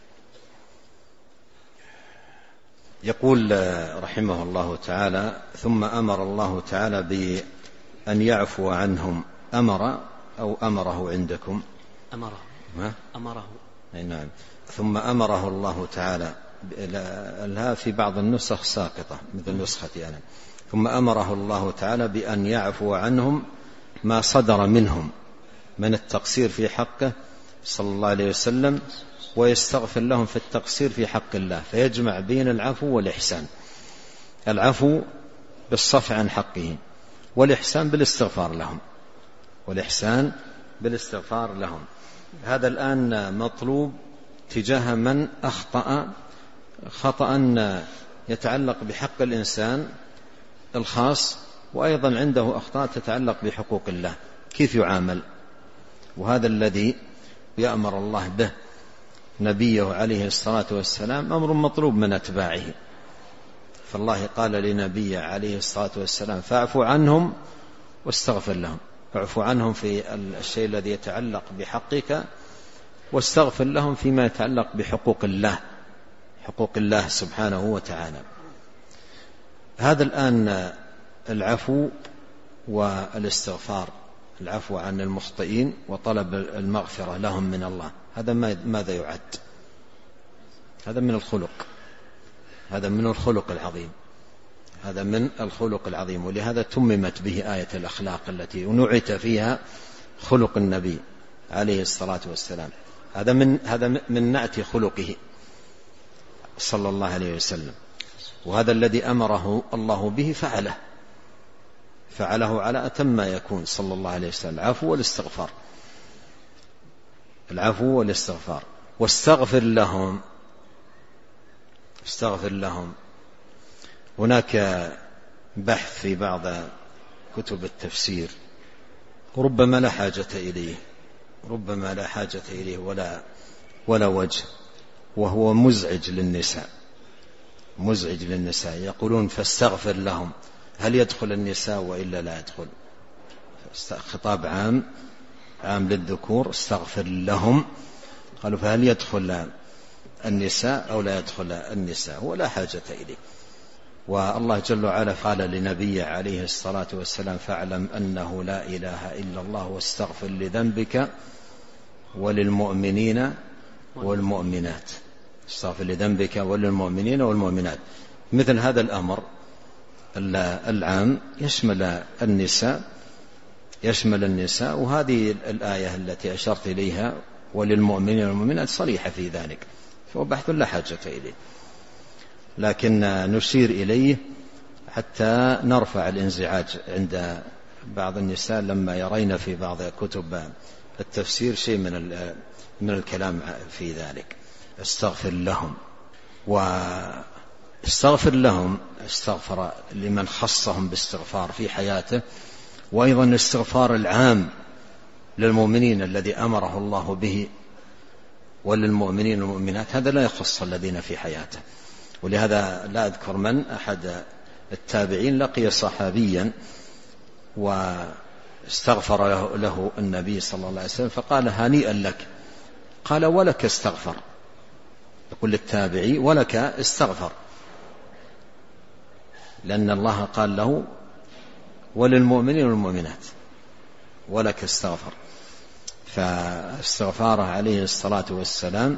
يقول رحمه الله تعالى: ثم أمر الله تعالى بأن يعفو عنهم. أمر أو أمره عندكم؟ أمره. ما؟ أمره. أي نعم. ثم أمره الله تعالى، لها في بعض النسخ ساقطة مثل نسختي أنا. ثم أمره الله تعالى بأن يعفو عنهم ما صدر منهم من التقصير في حقه صلى الله عليه وسلم، ويستغفر لهم في التقصير في حق الله، فيجمع بين العفو والإحسان. العفو بالصفح عن حقه، والإحسان بالاستغفار لهم، والإحسان بالاستغفار لهم. هذا الآن مطلوب تجاه من أخطأ خطأ يتعلق بحق الإنسان الخاص، وأيضا عنده أخطاء تتعلق بحقوق الله، كيف يعامل؟ وهذا الذي يأمر الله به نبيه عليه الصلاة والسلام، أمر مطلوب من أتباعه. فالله قال لنبيه عليه الصلاة والسلام: فاعفو عنهم واستغفر لهم. اعفو عنهم في الشيء الذي يتعلق بحقك، واستغفر لهم فيما يتعلق بحقوق الله، حقوق الله سبحانه وتعالى. هذا الآن العفو والاستغفار، العفو عن المخطئين وطلب المغفرة لهم من الله، هذا ماذا يعد؟ هذا من الخلق، هذا من الخلق العظيم، هذا من الخلق العظيم. ولهذا تممت به آية الأخلاق التي نعت فيها خلق النبي عليه الصلاة والسلام. هذا من هذا من نعت خلقه صلى الله عليه وسلم، وهذا الذي أمره الله به فعله فعله على أتم ما يكون صلى الله عليه وسلم. العفو والاستغفار، العفو والاستغفار. واستغفر لهم، استغفر لهم. هناك بحث في بعض كتب التفسير، ربما لا حاجة إليه، ربما لا حاجة إليه ولا ولا وجه، وهو مزعج للنساء، مزعج للنساء. يقولون فاستغفر لهم، هل يدخل النساء وإلا لا يدخل؟ خطاب عام عام للذكور، استغفر لهم. قالوا فهل يدخل النساء أو لا يدخل النساء؟ ولا حاجة إليه. والله جل وعلا قال لنبيه عليه الصلاة والسلام: فاعلم أنه لا إله إلا الله واستغفر لذنبك وللمؤمنين والمؤمنات. استغفر لذنبك وللمؤمنين والمؤمنات. مثل هذا الأمر العام يشمل النساء، يشمل النساء. وهذه الآية التي أشرت إليها وللمؤمنين والمؤمنات صريحة في ذلك، فهو بحث لا حاجة إليه، لكن نشير إليه حتى نرفع الانزعاج عند بعض النساء لما يرين في بعض كتب التفسير شيء من من الكلام في ذلك. استغفر لهم، واستغفر لهم، استغفر لمن خصهم باستغفار في حياته، وأيضا الاستغفار العام للمؤمنين الذي أمره الله به وللمؤمنين والمؤمنات، هذا لا يخص الذين في حياته. ولهذا لا أذكر من أحد التابعين لقي صحابيا واستغفر له, له النبي صلى الله عليه وسلم، فقال: هنيئا لك. قال: ولك استغفر. يقول للتابعي: ولك استغفر، لأن الله قال له: وللمؤمنين والمؤمنات ولك استغفر. فاستغفاره عليه الصلاة والسلام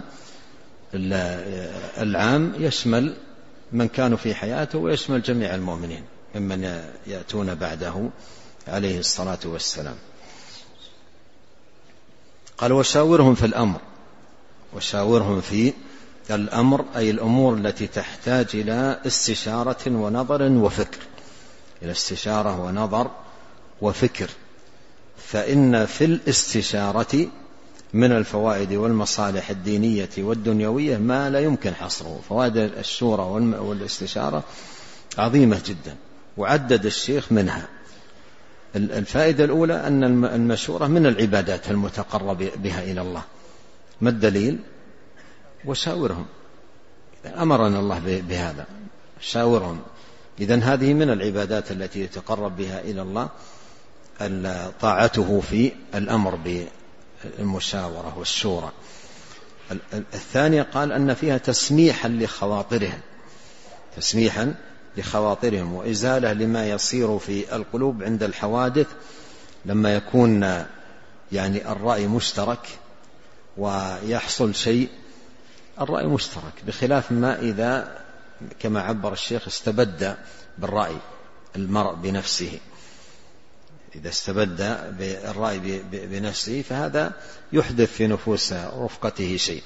العام يشمل من كانوا في حياته، ويشمل جميع المؤمنين ممن يأتون بعده عليه الصلاة والسلام. قال: وشاورهم في الأمر. وشاورهم في الأمر أي الأمور التي تحتاج إلى استشارة ونظر وفكر، إلى استشارة ونظر وفكر. فإن في الاستشارة من الفوائد والمصالح الدينية والدنيوية ما لا يمكن حصره. فوائد الشورى والاستشارة عظيمة جدا، وعدد الشيخ منها الفائدة الأولى أن المشورة من العبادات المتقرب بها إلى الله. ما الدليل؟ وشاورهم، أمرنا الله بهذا، شاورهم. إذن هذه من العبادات التي يتقرب بها إلى الله طاعته في الأمر بالمشاورة والشورى. الثانية قال أن فيها تسميحا لخواطرهم، تسميحا لخواطرهم وإزالة لما يصير في القلوب عند الحوادث، لما يكون يعني الرأي مشترك ويحصل شيء، الرأي مشترك، بخلاف ما إذا كما عبر الشيخ استبد بالرأي المرء بنفسه. إذا استبد بالرأي بنفسه فهذا يحدث في نفوس رفقته شيء،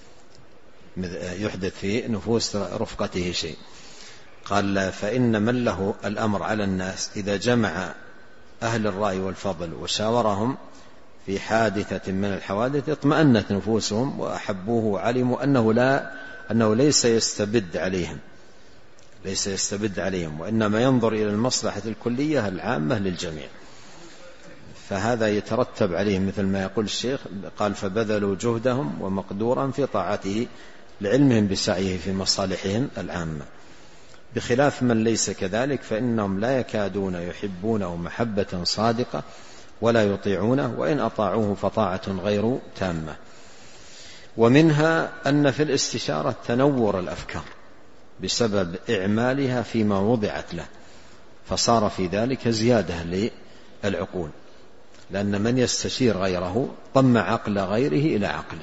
يحدث في نفوس رفقته شيء. قال فإن من له الأمر على الناس إذا جمع أهل الرأي والفضل وشاورهم في حادثة من الحوادث اطمأنت نفوسهم وأحبوه وعلموا أنه لا أنه ليس يستبد عليهم، ليس يستبد عليهم، وإنما ينظر إلى المصلحة الكلية العامة للجميع. فهذا يترتب عليه مثل ما يقول الشيخ، قال فبذلوا جهدهم ومقدورا في طاعته لعلمهم بسعيه في مصالحهم العامة، بخلاف من ليس كذلك فإنهم لا يكادون يحبونه محبة صادقة ولا يطيعونه، وإن أطاعوه فطاعة غير تامة. ومنها أن في الاستشارة تنور الأفكار بسبب إعمالها فيما وضعت له، فصار في ذلك زيادة للعقول، لأن من يستشير غيره ضم عقل غيره إلى عقله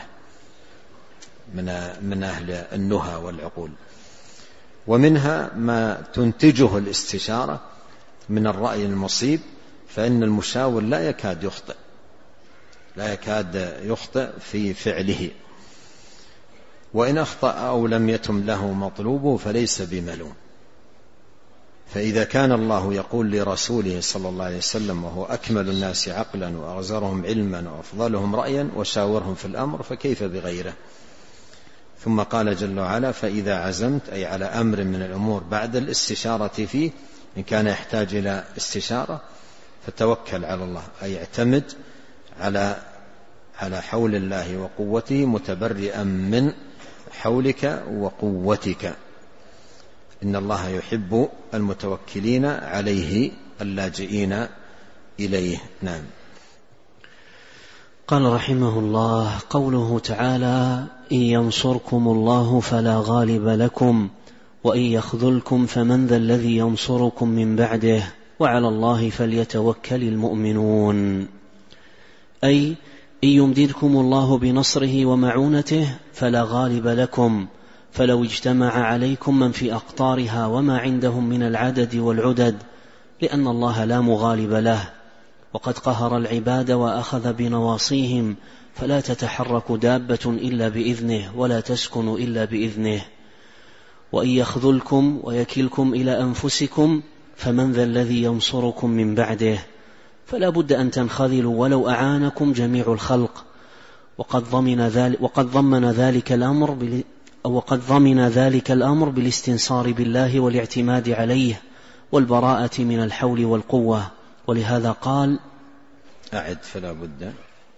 من أهل النهى والعقول. ومنها ما تنتجه الاستشارة من الرأي المصيب، فإن المشاور لا يكاد يخطئ، لا يكاد يخطئ في فعله، وإن أخطأ أو لم يتم له مطلوبه فليس بملوم. فإذا كان الله يقول لرسوله صلى الله عليه وسلم وهو أكمل الناس عقلا وأغزرهم علما وأفضلهم رأيا وشاورهم في الأمر، فكيف بغيره؟ ثم قال جل وعلا فإذا عزمت، أي على أمر من الأمور بعد الاستشارة فيه، إن كان يحتاج إلى استشارة فتوكل على الله، أي اعتمد على على حول الله وقوته متبرئا من حولك وقوتك، إن الله يحب المتوكلين عليه اللاجئين إليه. نعم. قال رحمه الله: قوله تعالى: إن ينصركم الله فلا غالب لكم وإن يخذلكم فمن ذا الذي ينصركم من بعده وعلى الله فليتوكل المؤمنون، أي إن يمددكم الله بنصره ومعونته فلا غالب لكم، فلو اجتمع عليكم من في أقطارها وما عندهم من العدد والعدد، لأن الله لا مغالب له، وقد قهر العباد وأخذ بنواصيهم، فلا تتحرك دابة إلا بإذنه ولا تسكن إلا بإذنه. وإن يخذلكم ويكلكم إلى أنفسكم فمن ذا الذي ينصركم من بعده، فلا بد أن تنخذلوا ولو أعانكم جميع الخلق. وقد ضمن ذلك وقد ضمن ذلك الأمر بال وقد ضمن ذلك الأمر بالاستنصار بالله والاعتماد عليه والبراءة من الحول والقوة، ولهذا قال: أعد فلا بد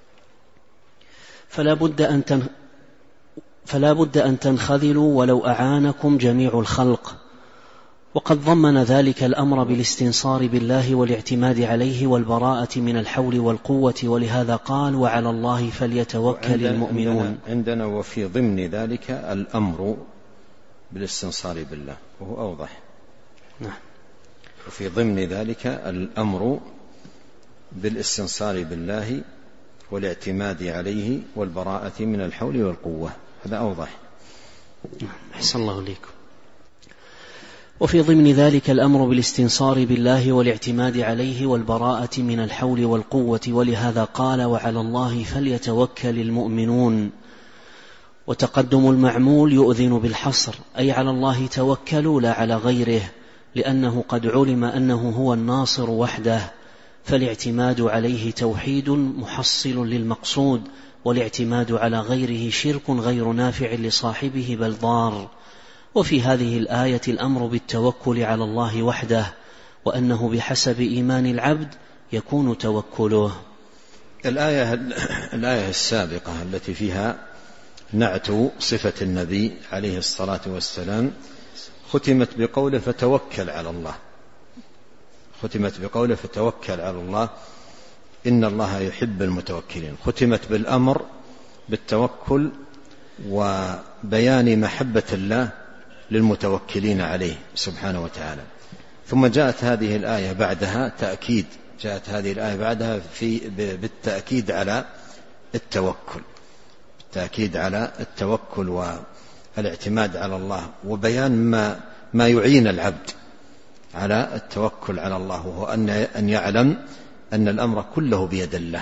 فلا بد أن تن فلا بد أن تنخذلوا ولو أعانكم جميع الخلق. وقد ضمن ذلك الأمر بالاستنصار بالله والاعتماد عليه والبراءة من الحول والقوة، ولهذا قال: وعلى الله فليتوكل المؤمنون. عندنا, عندنا وفي ضمن ذلك الأمر بالاستنصار بالله، وهو أوضح. نعم. وفي ضمن ذلك الأمر بالاستنصار بالله والاعتماد عليه والبراءة من الحول والقوة، هذا أوضح. أحسن الله إليكم. وفي ضمن ذلك الأمر بالاستنصار بالله والاعتماد عليه والبراءة من الحول والقوة، ولهذا قال: وعلى الله فليتوكل المؤمنون. وتقدم المعمول يؤذن بالحصر، أي على الله توكلوا لا على غيره، لأنه قد علم أنه هو الناصر وحده، فالاعتماد عليه توحيد محصل للمقصود، والاعتماد على غيره شرك غير نافع لصاحبه بل ضار. وفي هذه الآية الأمر بالتوكل على الله وحده، وأنه بحسب إيمان العبد يكون توكله؟ الآية, الآية السابقة التي فيها نعت صفة النبي عليه الصلاة والسلام ختمت بقوله فتوكل على الله، ختمت بقوله فتوكل على الله إن الله يحب المتوكلين، ختمت بالأمر بالتوكل وبيان محبة الله للمتوكلين عليه سبحانه وتعالى. ثم جاءت هذه الآية بعدها تأكيد، جاءت هذه الآية بعدها في بالتأكيد على التوكل، التأكيد على التوكل والاعتماد على الله، وبيان ما ما يعين العبد على التوكل على الله، وهو أن يعلم أن الأمر كله بيد الله،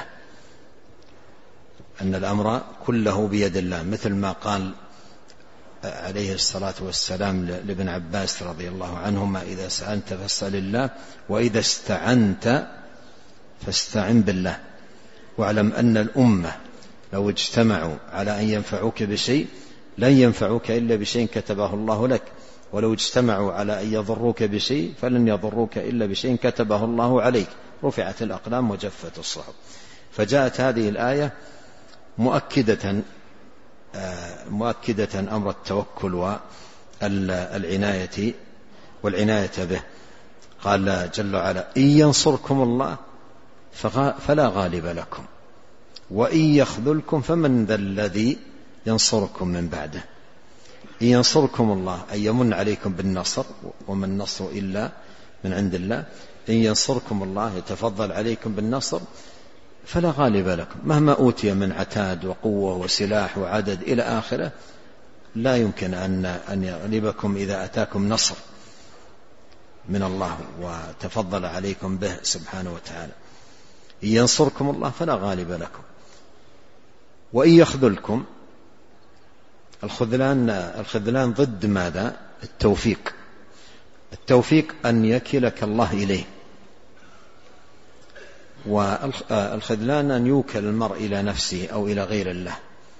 أن الأمر كله بيد الله، مثل ما قال عليه الصلاة والسلام لابن عباس رضي الله عنهما إذا سألت فاسأل الله وإذا استعنت فاستعن بالله، واعلم أن الأمة لو اجتمعوا على أن ينفعوك بشيء لن ينفعوك إلا بشيء كتبه الله لك، ولو اجتمعوا على أن يضروك بشيء فلن يضروك إلا بشيء كتبه الله عليك، رفعت الأقلام وجفت الصحف. فجاءت هذه الآية مؤكدة مؤكدة أمر التوكل والعناية والعناية به. قال جل وعلا إن ينصركم الله فلا غالب لكم وإن يخذلكم فمن ذا الذي ينصركم من بعده. إن ينصركم الله أي يمن عليكم بالنصر، وما النصر إلا من عند الله، إن ينصركم الله يتفضل عليكم بالنصر فلا غالب لكم، مهما أوتي من عتاد وقوة وسلاح وعدد إلى آخره لا يمكن أن أن يغلبكم إذا أتاكم نصر من الله وتفضل عليكم به سبحانه وتعالى. إن ينصركم الله فلا غالب لكم وإن يخذلكم، الخذلان الخذلان ضد ماذا؟ التوفيق. التوفيق أن يكلك الله إليه، والخذلان أن يوكل المرء إلى نفسه أو إلى غير الله.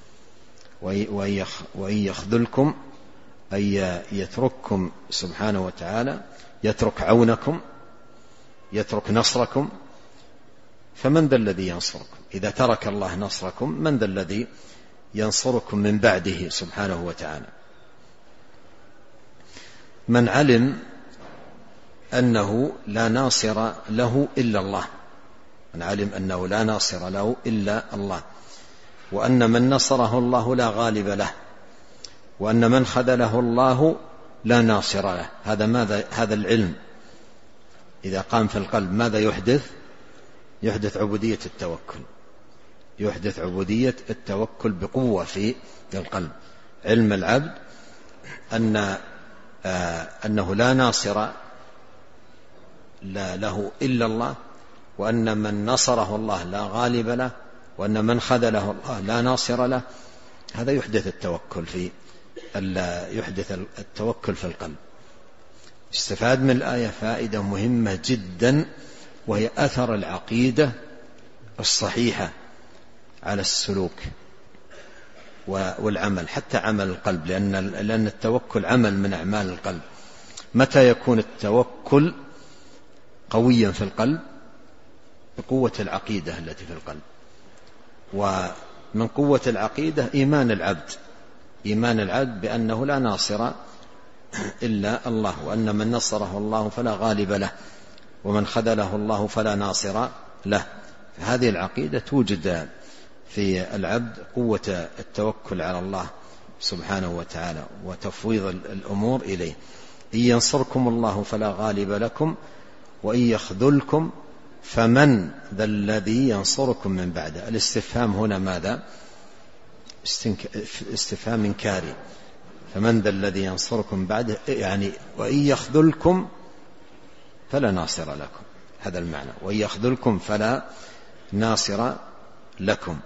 وإن يخذلكم أي يترككم سبحانه وتعالى، يترك عونكم، يترك نصركم، فمن ذا الذي ينصركم؟ إذا ترك الله نصركم من ذا الذي ينصركم من بعده سبحانه وتعالى؟ من علم أنه لا ناصر له إلا الله، من علم أنه لا ناصر له إلا الله، وأن من نصره الله لا غالب له، وأن من خذله الله لا ناصر له. هذا ماذا؟ هذا العلم إذا قام في القلب ماذا يحدث؟ يحدث عبودية التوكل، يحدث عبودية التوكل بقوة في القلب. علم العبد أن آه أنه لا ناصر لا له إلا الله، وأن من نصره الله لا غالب له، وأن من خذله الله لا ناصر له. هذا يحدث التوكل في يحدث التوكل في القلب. استفاد من الآية فائدة مهمة جدا، وهي أثر العقيدة الصحيحة على السلوك والعمل، حتى عمل القلب، لأن لأن التوكل عمل من أعمال القلب. متى يكون التوكل قويا في القلب؟ بقوة العقيدة التي في القلب. ومن قوة العقيدة إيمان العبد، إيمان العبد بأنه لا ناصر إلا الله، وأن من نصره الله فلا غالب له، ومن خذله الله فلا ناصر له. هذه العقيدة توجد في العبد قوة التوكل على الله سبحانه وتعالى وتفويض الأمور إليه. إن ينصركم الله فلا غالب لكم وإن يخذلكم فمن ذا الذي ينصركم من بعده. الاستفهام هنا ماذا؟ استفهام إنكاري. فمن ذا الذي ينصركم بعده، يعني وإن يخذلكم فلا ناصر لكم، هذا المعنى، وإن يخذلكم فلا ناصر لكم.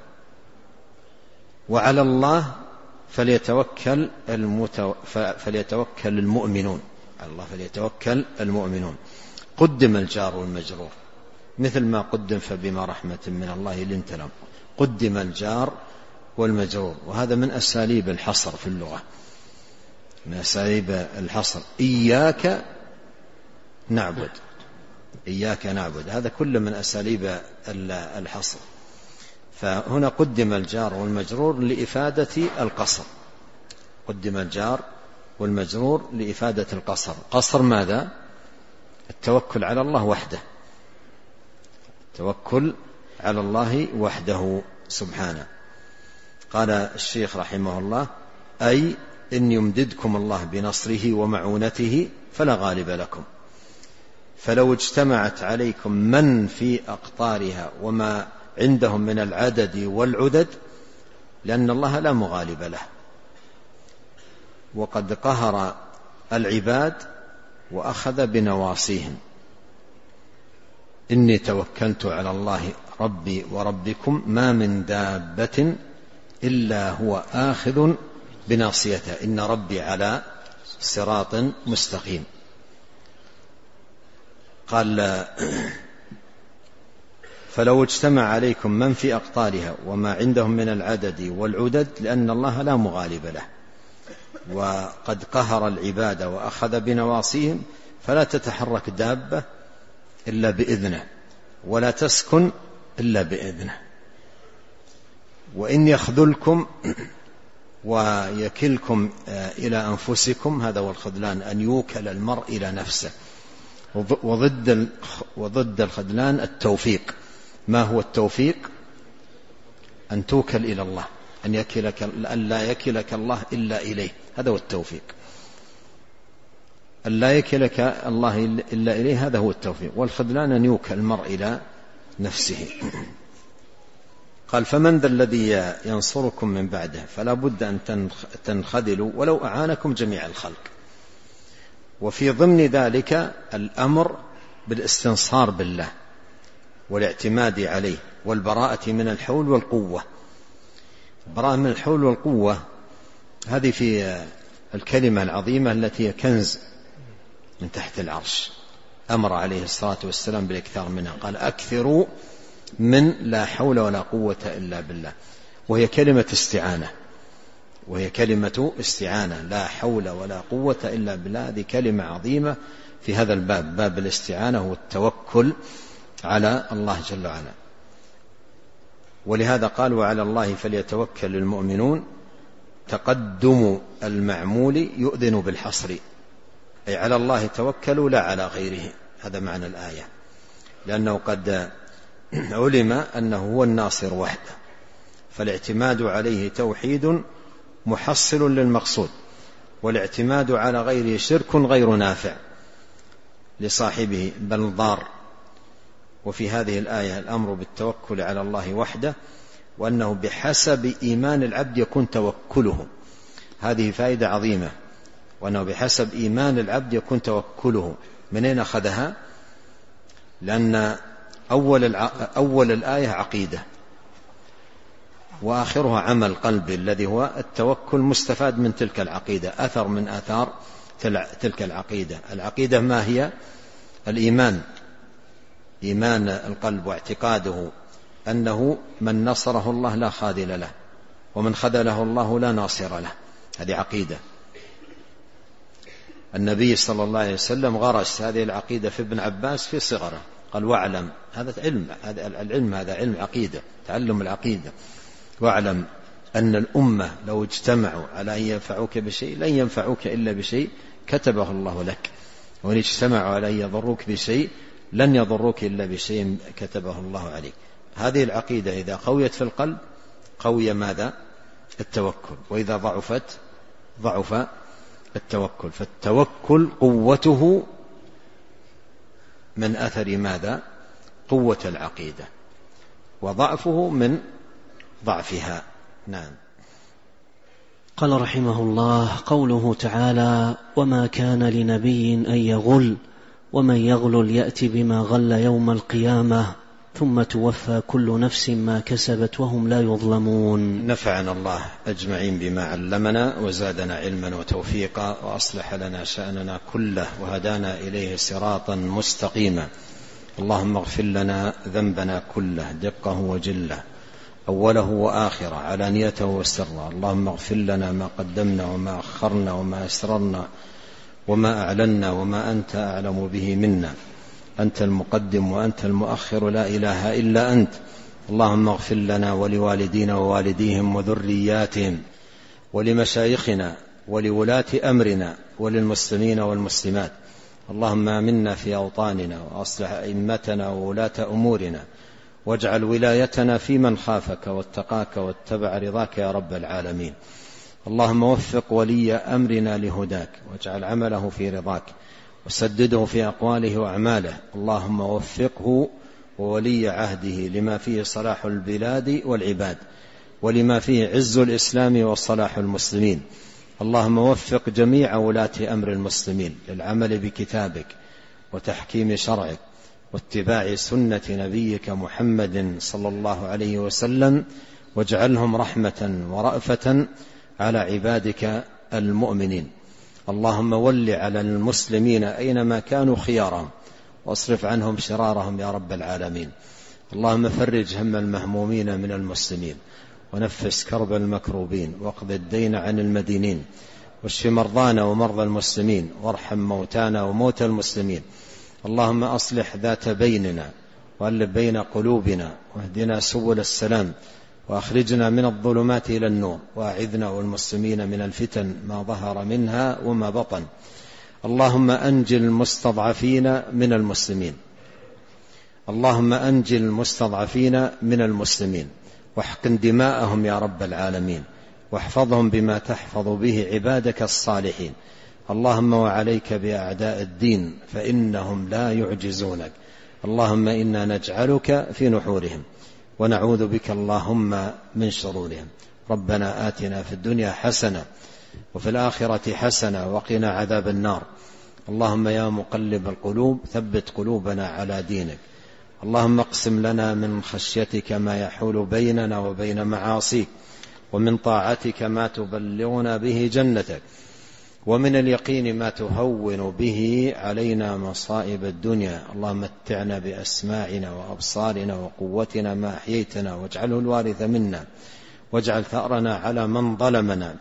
وعلى الله فليتوكل المتو... فليتوكل المؤمنون، على الله فليتوكل المؤمنون. قدم الجار والمجرور مثل ما قدم فبما رحمة من الله لنت لهم، قدم الجار والمجرور، وهذا من أساليب الحصر في اللغة، من أساليب الحصر. إياك نعبد، إياك نعبد، هذا كله من أساليب الحصر. فهنا قدم الجار والمجرور لإفادة القصر، قدم الجار والمجرور لإفادة القصر. قصر ماذا؟ التوكل على الله وحده، التوكل على الله وحده سبحانه. قال الشيخ رحمه الله: أي إن يمددكم الله بنصره ومعونته فلا غالب لكم، فلو اجتمعت عليكم من في أقطارها وما عندهم من العدد والعدد، لأن الله لا مغالب له، وقد قهر العباد وأخذ بنواصيهم. إني توكلت على الله ربي وربكم ما من دابة إلا هو آخذ بناصيته إن ربي على صراط مستقيم. قال: فلو اجتمع عليكم من في أقطارها وما عندهم من العدد والعدد، لأن الله لا مغالب له، وقد قهر العباد وأخذ بنواصيهم، فلا تتحرك دابة إلا بإذنه، ولا تسكن إلا بإذنه. وإن يخذلكم ويكلكم إلى أنفسكم، هذا هو الخذلان، أن يوكل المرء إلى نفسه. وضد وضد الخذلان التوفيق. ما هو التوفيق؟ أن توكل إلى الله، أن يكلك أن لا يكلك الله إلا إليه، هذا هو التوفيق. أن لا يكلك الله إلا إليه، هذا هو التوفيق. والخذلان أن يوكل المرء إلى نفسه. قال: فمن ذا الذي ينصركم من بعده، فلا بد أن تنخذلوا ولو أعانكم جميع الخلق. وفي ضمن ذلك الأمر بالاستنصار بالله والاعتماد عليه والبراءة من الحول والقوة. البراءة من الحول والقوة هذه في الكلمة العظيمة التي هي كنز من تحت العرش، أمر عليه الصلاة والسلام بالاكثار منها. قال: أكثروا من لا حول ولا قوة إلا بالله. وهي كلمة استعانة، وهي كلمة استعانة، لا حول ولا قوة إلا بالله. هذه كلمة عظيمة في هذا الباب، باب الاستعانة والتوكل على الله جل وعلا. ولهذا قال: وعلى الله فليتوكل المؤمنون. تقدم المعمول يؤذن بالحصر، أي على الله توكلوا لا على غيره. هذا معنى الآية، لأنه قد علم أنه هو الناصر وحده، فالاعتماد عليه توحيد محصل للمقصود، والاعتماد على غيره شرك غير نافع لصاحبه بل ضار. وفي هذه الآية الأمر بالتوكل على الله وحده، وأنه بحسب إيمان العبد يكون توكله. هذه فائدة عظيمة، وأنه بحسب إيمان العبد يكون توكله. من أين أخذها؟ لأن أول, الع... أول الآية عقيدة، وآخرها عمل قلبي الذي هو التوكل، مستفاد من تلك العقيدة، أثر من آثار تلك العقيدة. العقيدة ما هي؟ الإيمان، إيمان القلب واعتقاده أنه من نصره الله لا خاذل له، ومن خذله الله لا ناصر له. هذه عقيدة. النبي صلى الله عليه وسلم غرس هذه العقيدة في ابن عباس في صغره، قال: واعلم، هذا علم، هذا العلم هذا علم عقيدة، تعلم العقيدة. واعلم أن الأمة لو اجتمعوا على أن ينفعوك بشيء لن ينفعوك إلا بشيء كتبه الله لك، وإن اجتمعوا على أن يضروك بشيء لن يضروك إلا بشيء كتبه الله عليك. هذه العقيدة إذا قويت في القلب قوي ماذا؟ التوكل. وإذا ضعفت ضعف التوكل. فالتوكل قوته من أثر ماذا؟ قوة العقيدة، وضعفه من ضعفها. نعم. قال رحمه الله: قوله تعالى: وما كان لنبي أن يغل ومن يغلل يأتي بما غل يوم القيامة ثم توفى كل نفس ما كسبت وهم لا يظلمون. نفعنا الله أجمعين بما علمنا، وزادنا علما وتوفيقا، وأصلح لنا شأننا كله، وهدانا إليه صراطا مستقيما. اللهم اغفر لنا ذنبنا كله، دقه وجله، أوله وآخره، علانيته وسره. اللهم اغفر لنا ما قدمنا وما أخرنا وما أسررنا وما أعلنا وما أنت أعلم به منا. أنت المقدم وأنت المؤخر، لا إله إلا أنت. اللهم اغفر لنا ولوالدينا ووالديهم وذرياتهم ولمشايخنا ولولاة أمرنا وللمسلمين والمسلمات. اللهم آمنا في أوطاننا وأصلح أئمتنا وولاة أمورنا، واجعل ولايتنا في من خافك واتقاك واتبع رضاك يا رب العالمين. اللهم وفق ولي أمرنا لهداك، واجعل عمله في رضاك، وسدده في أقواله وأعماله. اللهم وفقه وولي عهده لما فيه صلاح البلاد والعباد، ولما فيه عز الإسلام وصلاح المسلمين. اللهم وفق جميع ولاة أمر المسلمين للعمل بكتابك وتحكيم شرعك واتباع سنة نبيك محمد صلى الله عليه وسلم، واجعلهم رحمة ورأفة على عبادك المؤمنين. اللهم ول على المسلمين أينما كانوا خيارهم، واصرف عنهم شرارهم يا رب العالمين. اللهم فرج هم المهمومين من المسلمين، ونفس كرب المكروبين، واقض الدين عن المدينين، واشف مرضانا ومرضى المسلمين، وارحم موتانا وموتى المسلمين. اللهم أصلح ذات بيننا، وألف بين قلوبنا، واهدنا سبل السلام، وأخرجنا من الظلمات إلى النور، وأعذنا والمسلمين من الفتن ما ظهر منها وما بطن. اللهم أنجِ المستضعفين من المسلمين، اللهم أنجِ المستضعفين من المسلمين، واحقن دماءهم يا رب العالمين، واحفظهم بما تحفظ به عبادك الصالحين. اللهم وعليك بأعداء الدين فإنهم لا يعجزونك. اللهم إنا نجعلك في نحورهم، ونعوذ بك اللهم من شرورهم. ربنا آتنا في الدنيا حسنة وفي الآخرة حسنة وقنا عذاب النار. اللهم يا مقلب القلوب ثبت قلوبنا على دينك. اللهم اقسم لنا من خشيتك ما يحول بيننا وبين معاصيك، ومن طاعتك ما تبلغنا به جنتك، ومن اليقين ما تهون به علينا مصائب الدنيا. اللهم متعنا بأسماعنا وأبصارنا وقوتنا ما أحييتنا، واجعله الوارث منا، واجعل ثأرنا على من ظلمنا،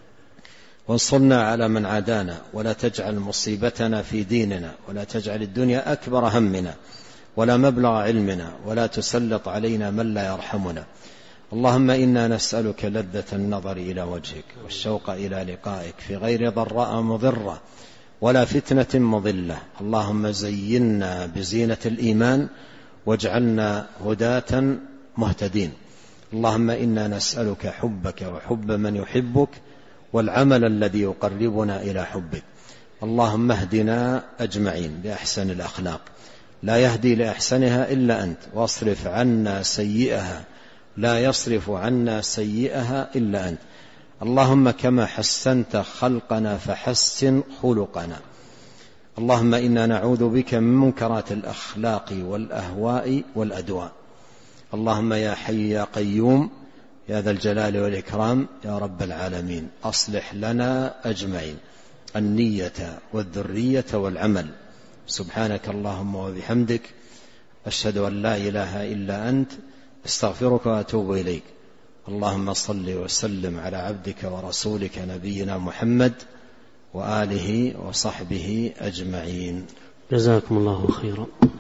وانصرنا على من عادانا، ولا تجعل مصيبتنا في ديننا، ولا تجعل الدنيا أكبر همنا ولا مبلغ علمنا، ولا تسلط علينا من لا يرحمنا. اللهم إنا نسألك لذة النظر إلى وجهك، والشوق إلى لقائك في غير ضراء مضرة ولا فتنة مضلة. اللهم زينا بزينة الإيمان، واجعلنا هداة مهتدين. اللهم إنا نسألك حبك وحب من يحبك، والعمل الذي يقربنا إلى حبك. اللهم اهدنا أجمعين بأحسن الأخلاق، لا يهدي لأحسنها إلا أنت، واصرف عنا سيئها، لا يصرف عنا سيئها إلا أنت. اللهم كما حسنت خلقنا فحسن خلقنا. اللهم إنا نعوذ بك من منكرات الأخلاق والأهواء والأدواء. اللهم يا حي يا قيوم يا ذا الجلال والإكرام يا رب العالمين، أصلح لنا أجمعين النية والذرية والعمل. سبحانك اللهم وبحمدك، أشهد أن لا إله إلا أنت، استغفرك وأتوب إليك. اللهم صل وسلم على عبدك ورسولك نبينا محمد وآله وصحبه أجمعين. جزاكم الله خيرا.